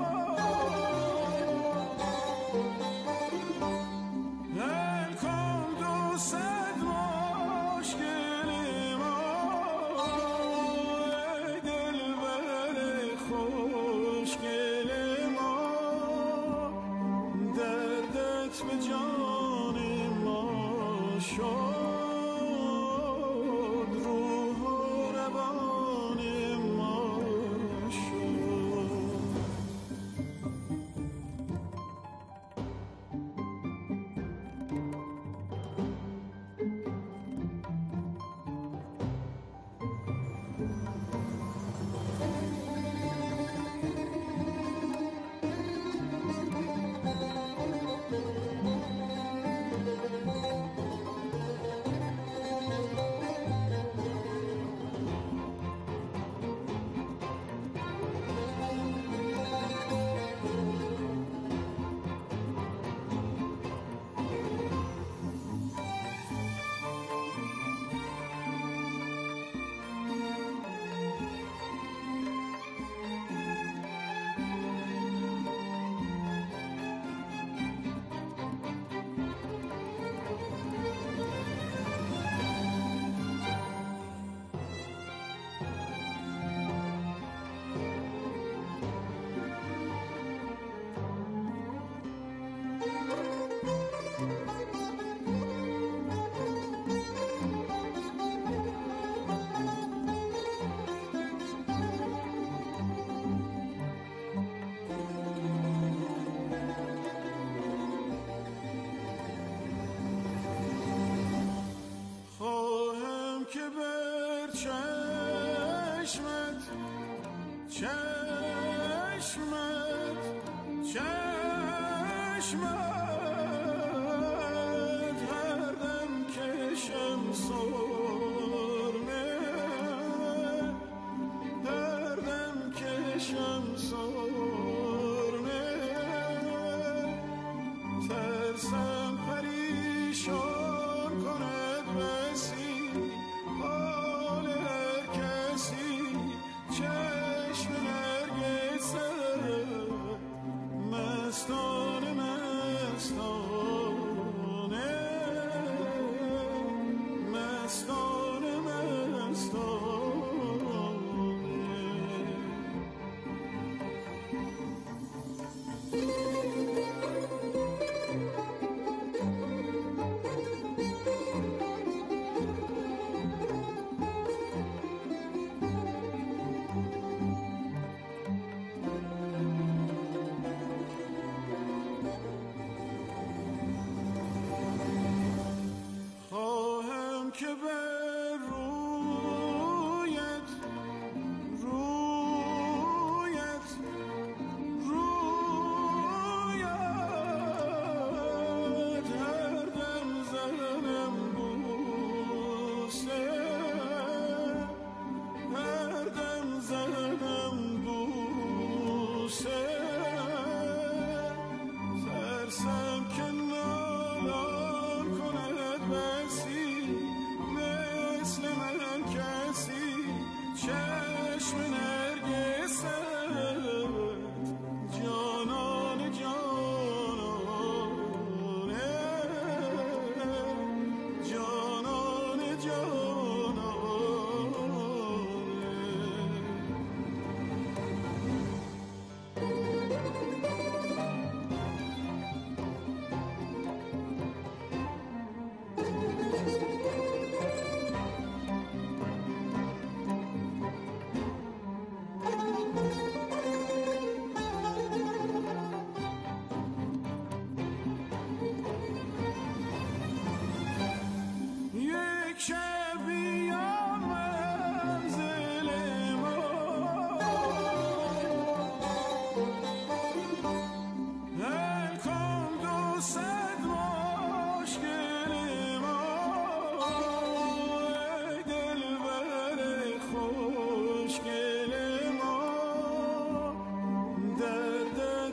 S3: حل کن دو صد مشکل ما ای دلبر خوشگل ما دردت به جان ما شد روح و روان ما شد خواهم که بر چشمت چشمت چشمت هر دم کشم سرمه هر دم کشم سرمه ترسم پریشان کند بسی حال هر کسی چشم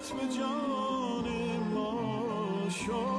S3: به جان ما شد.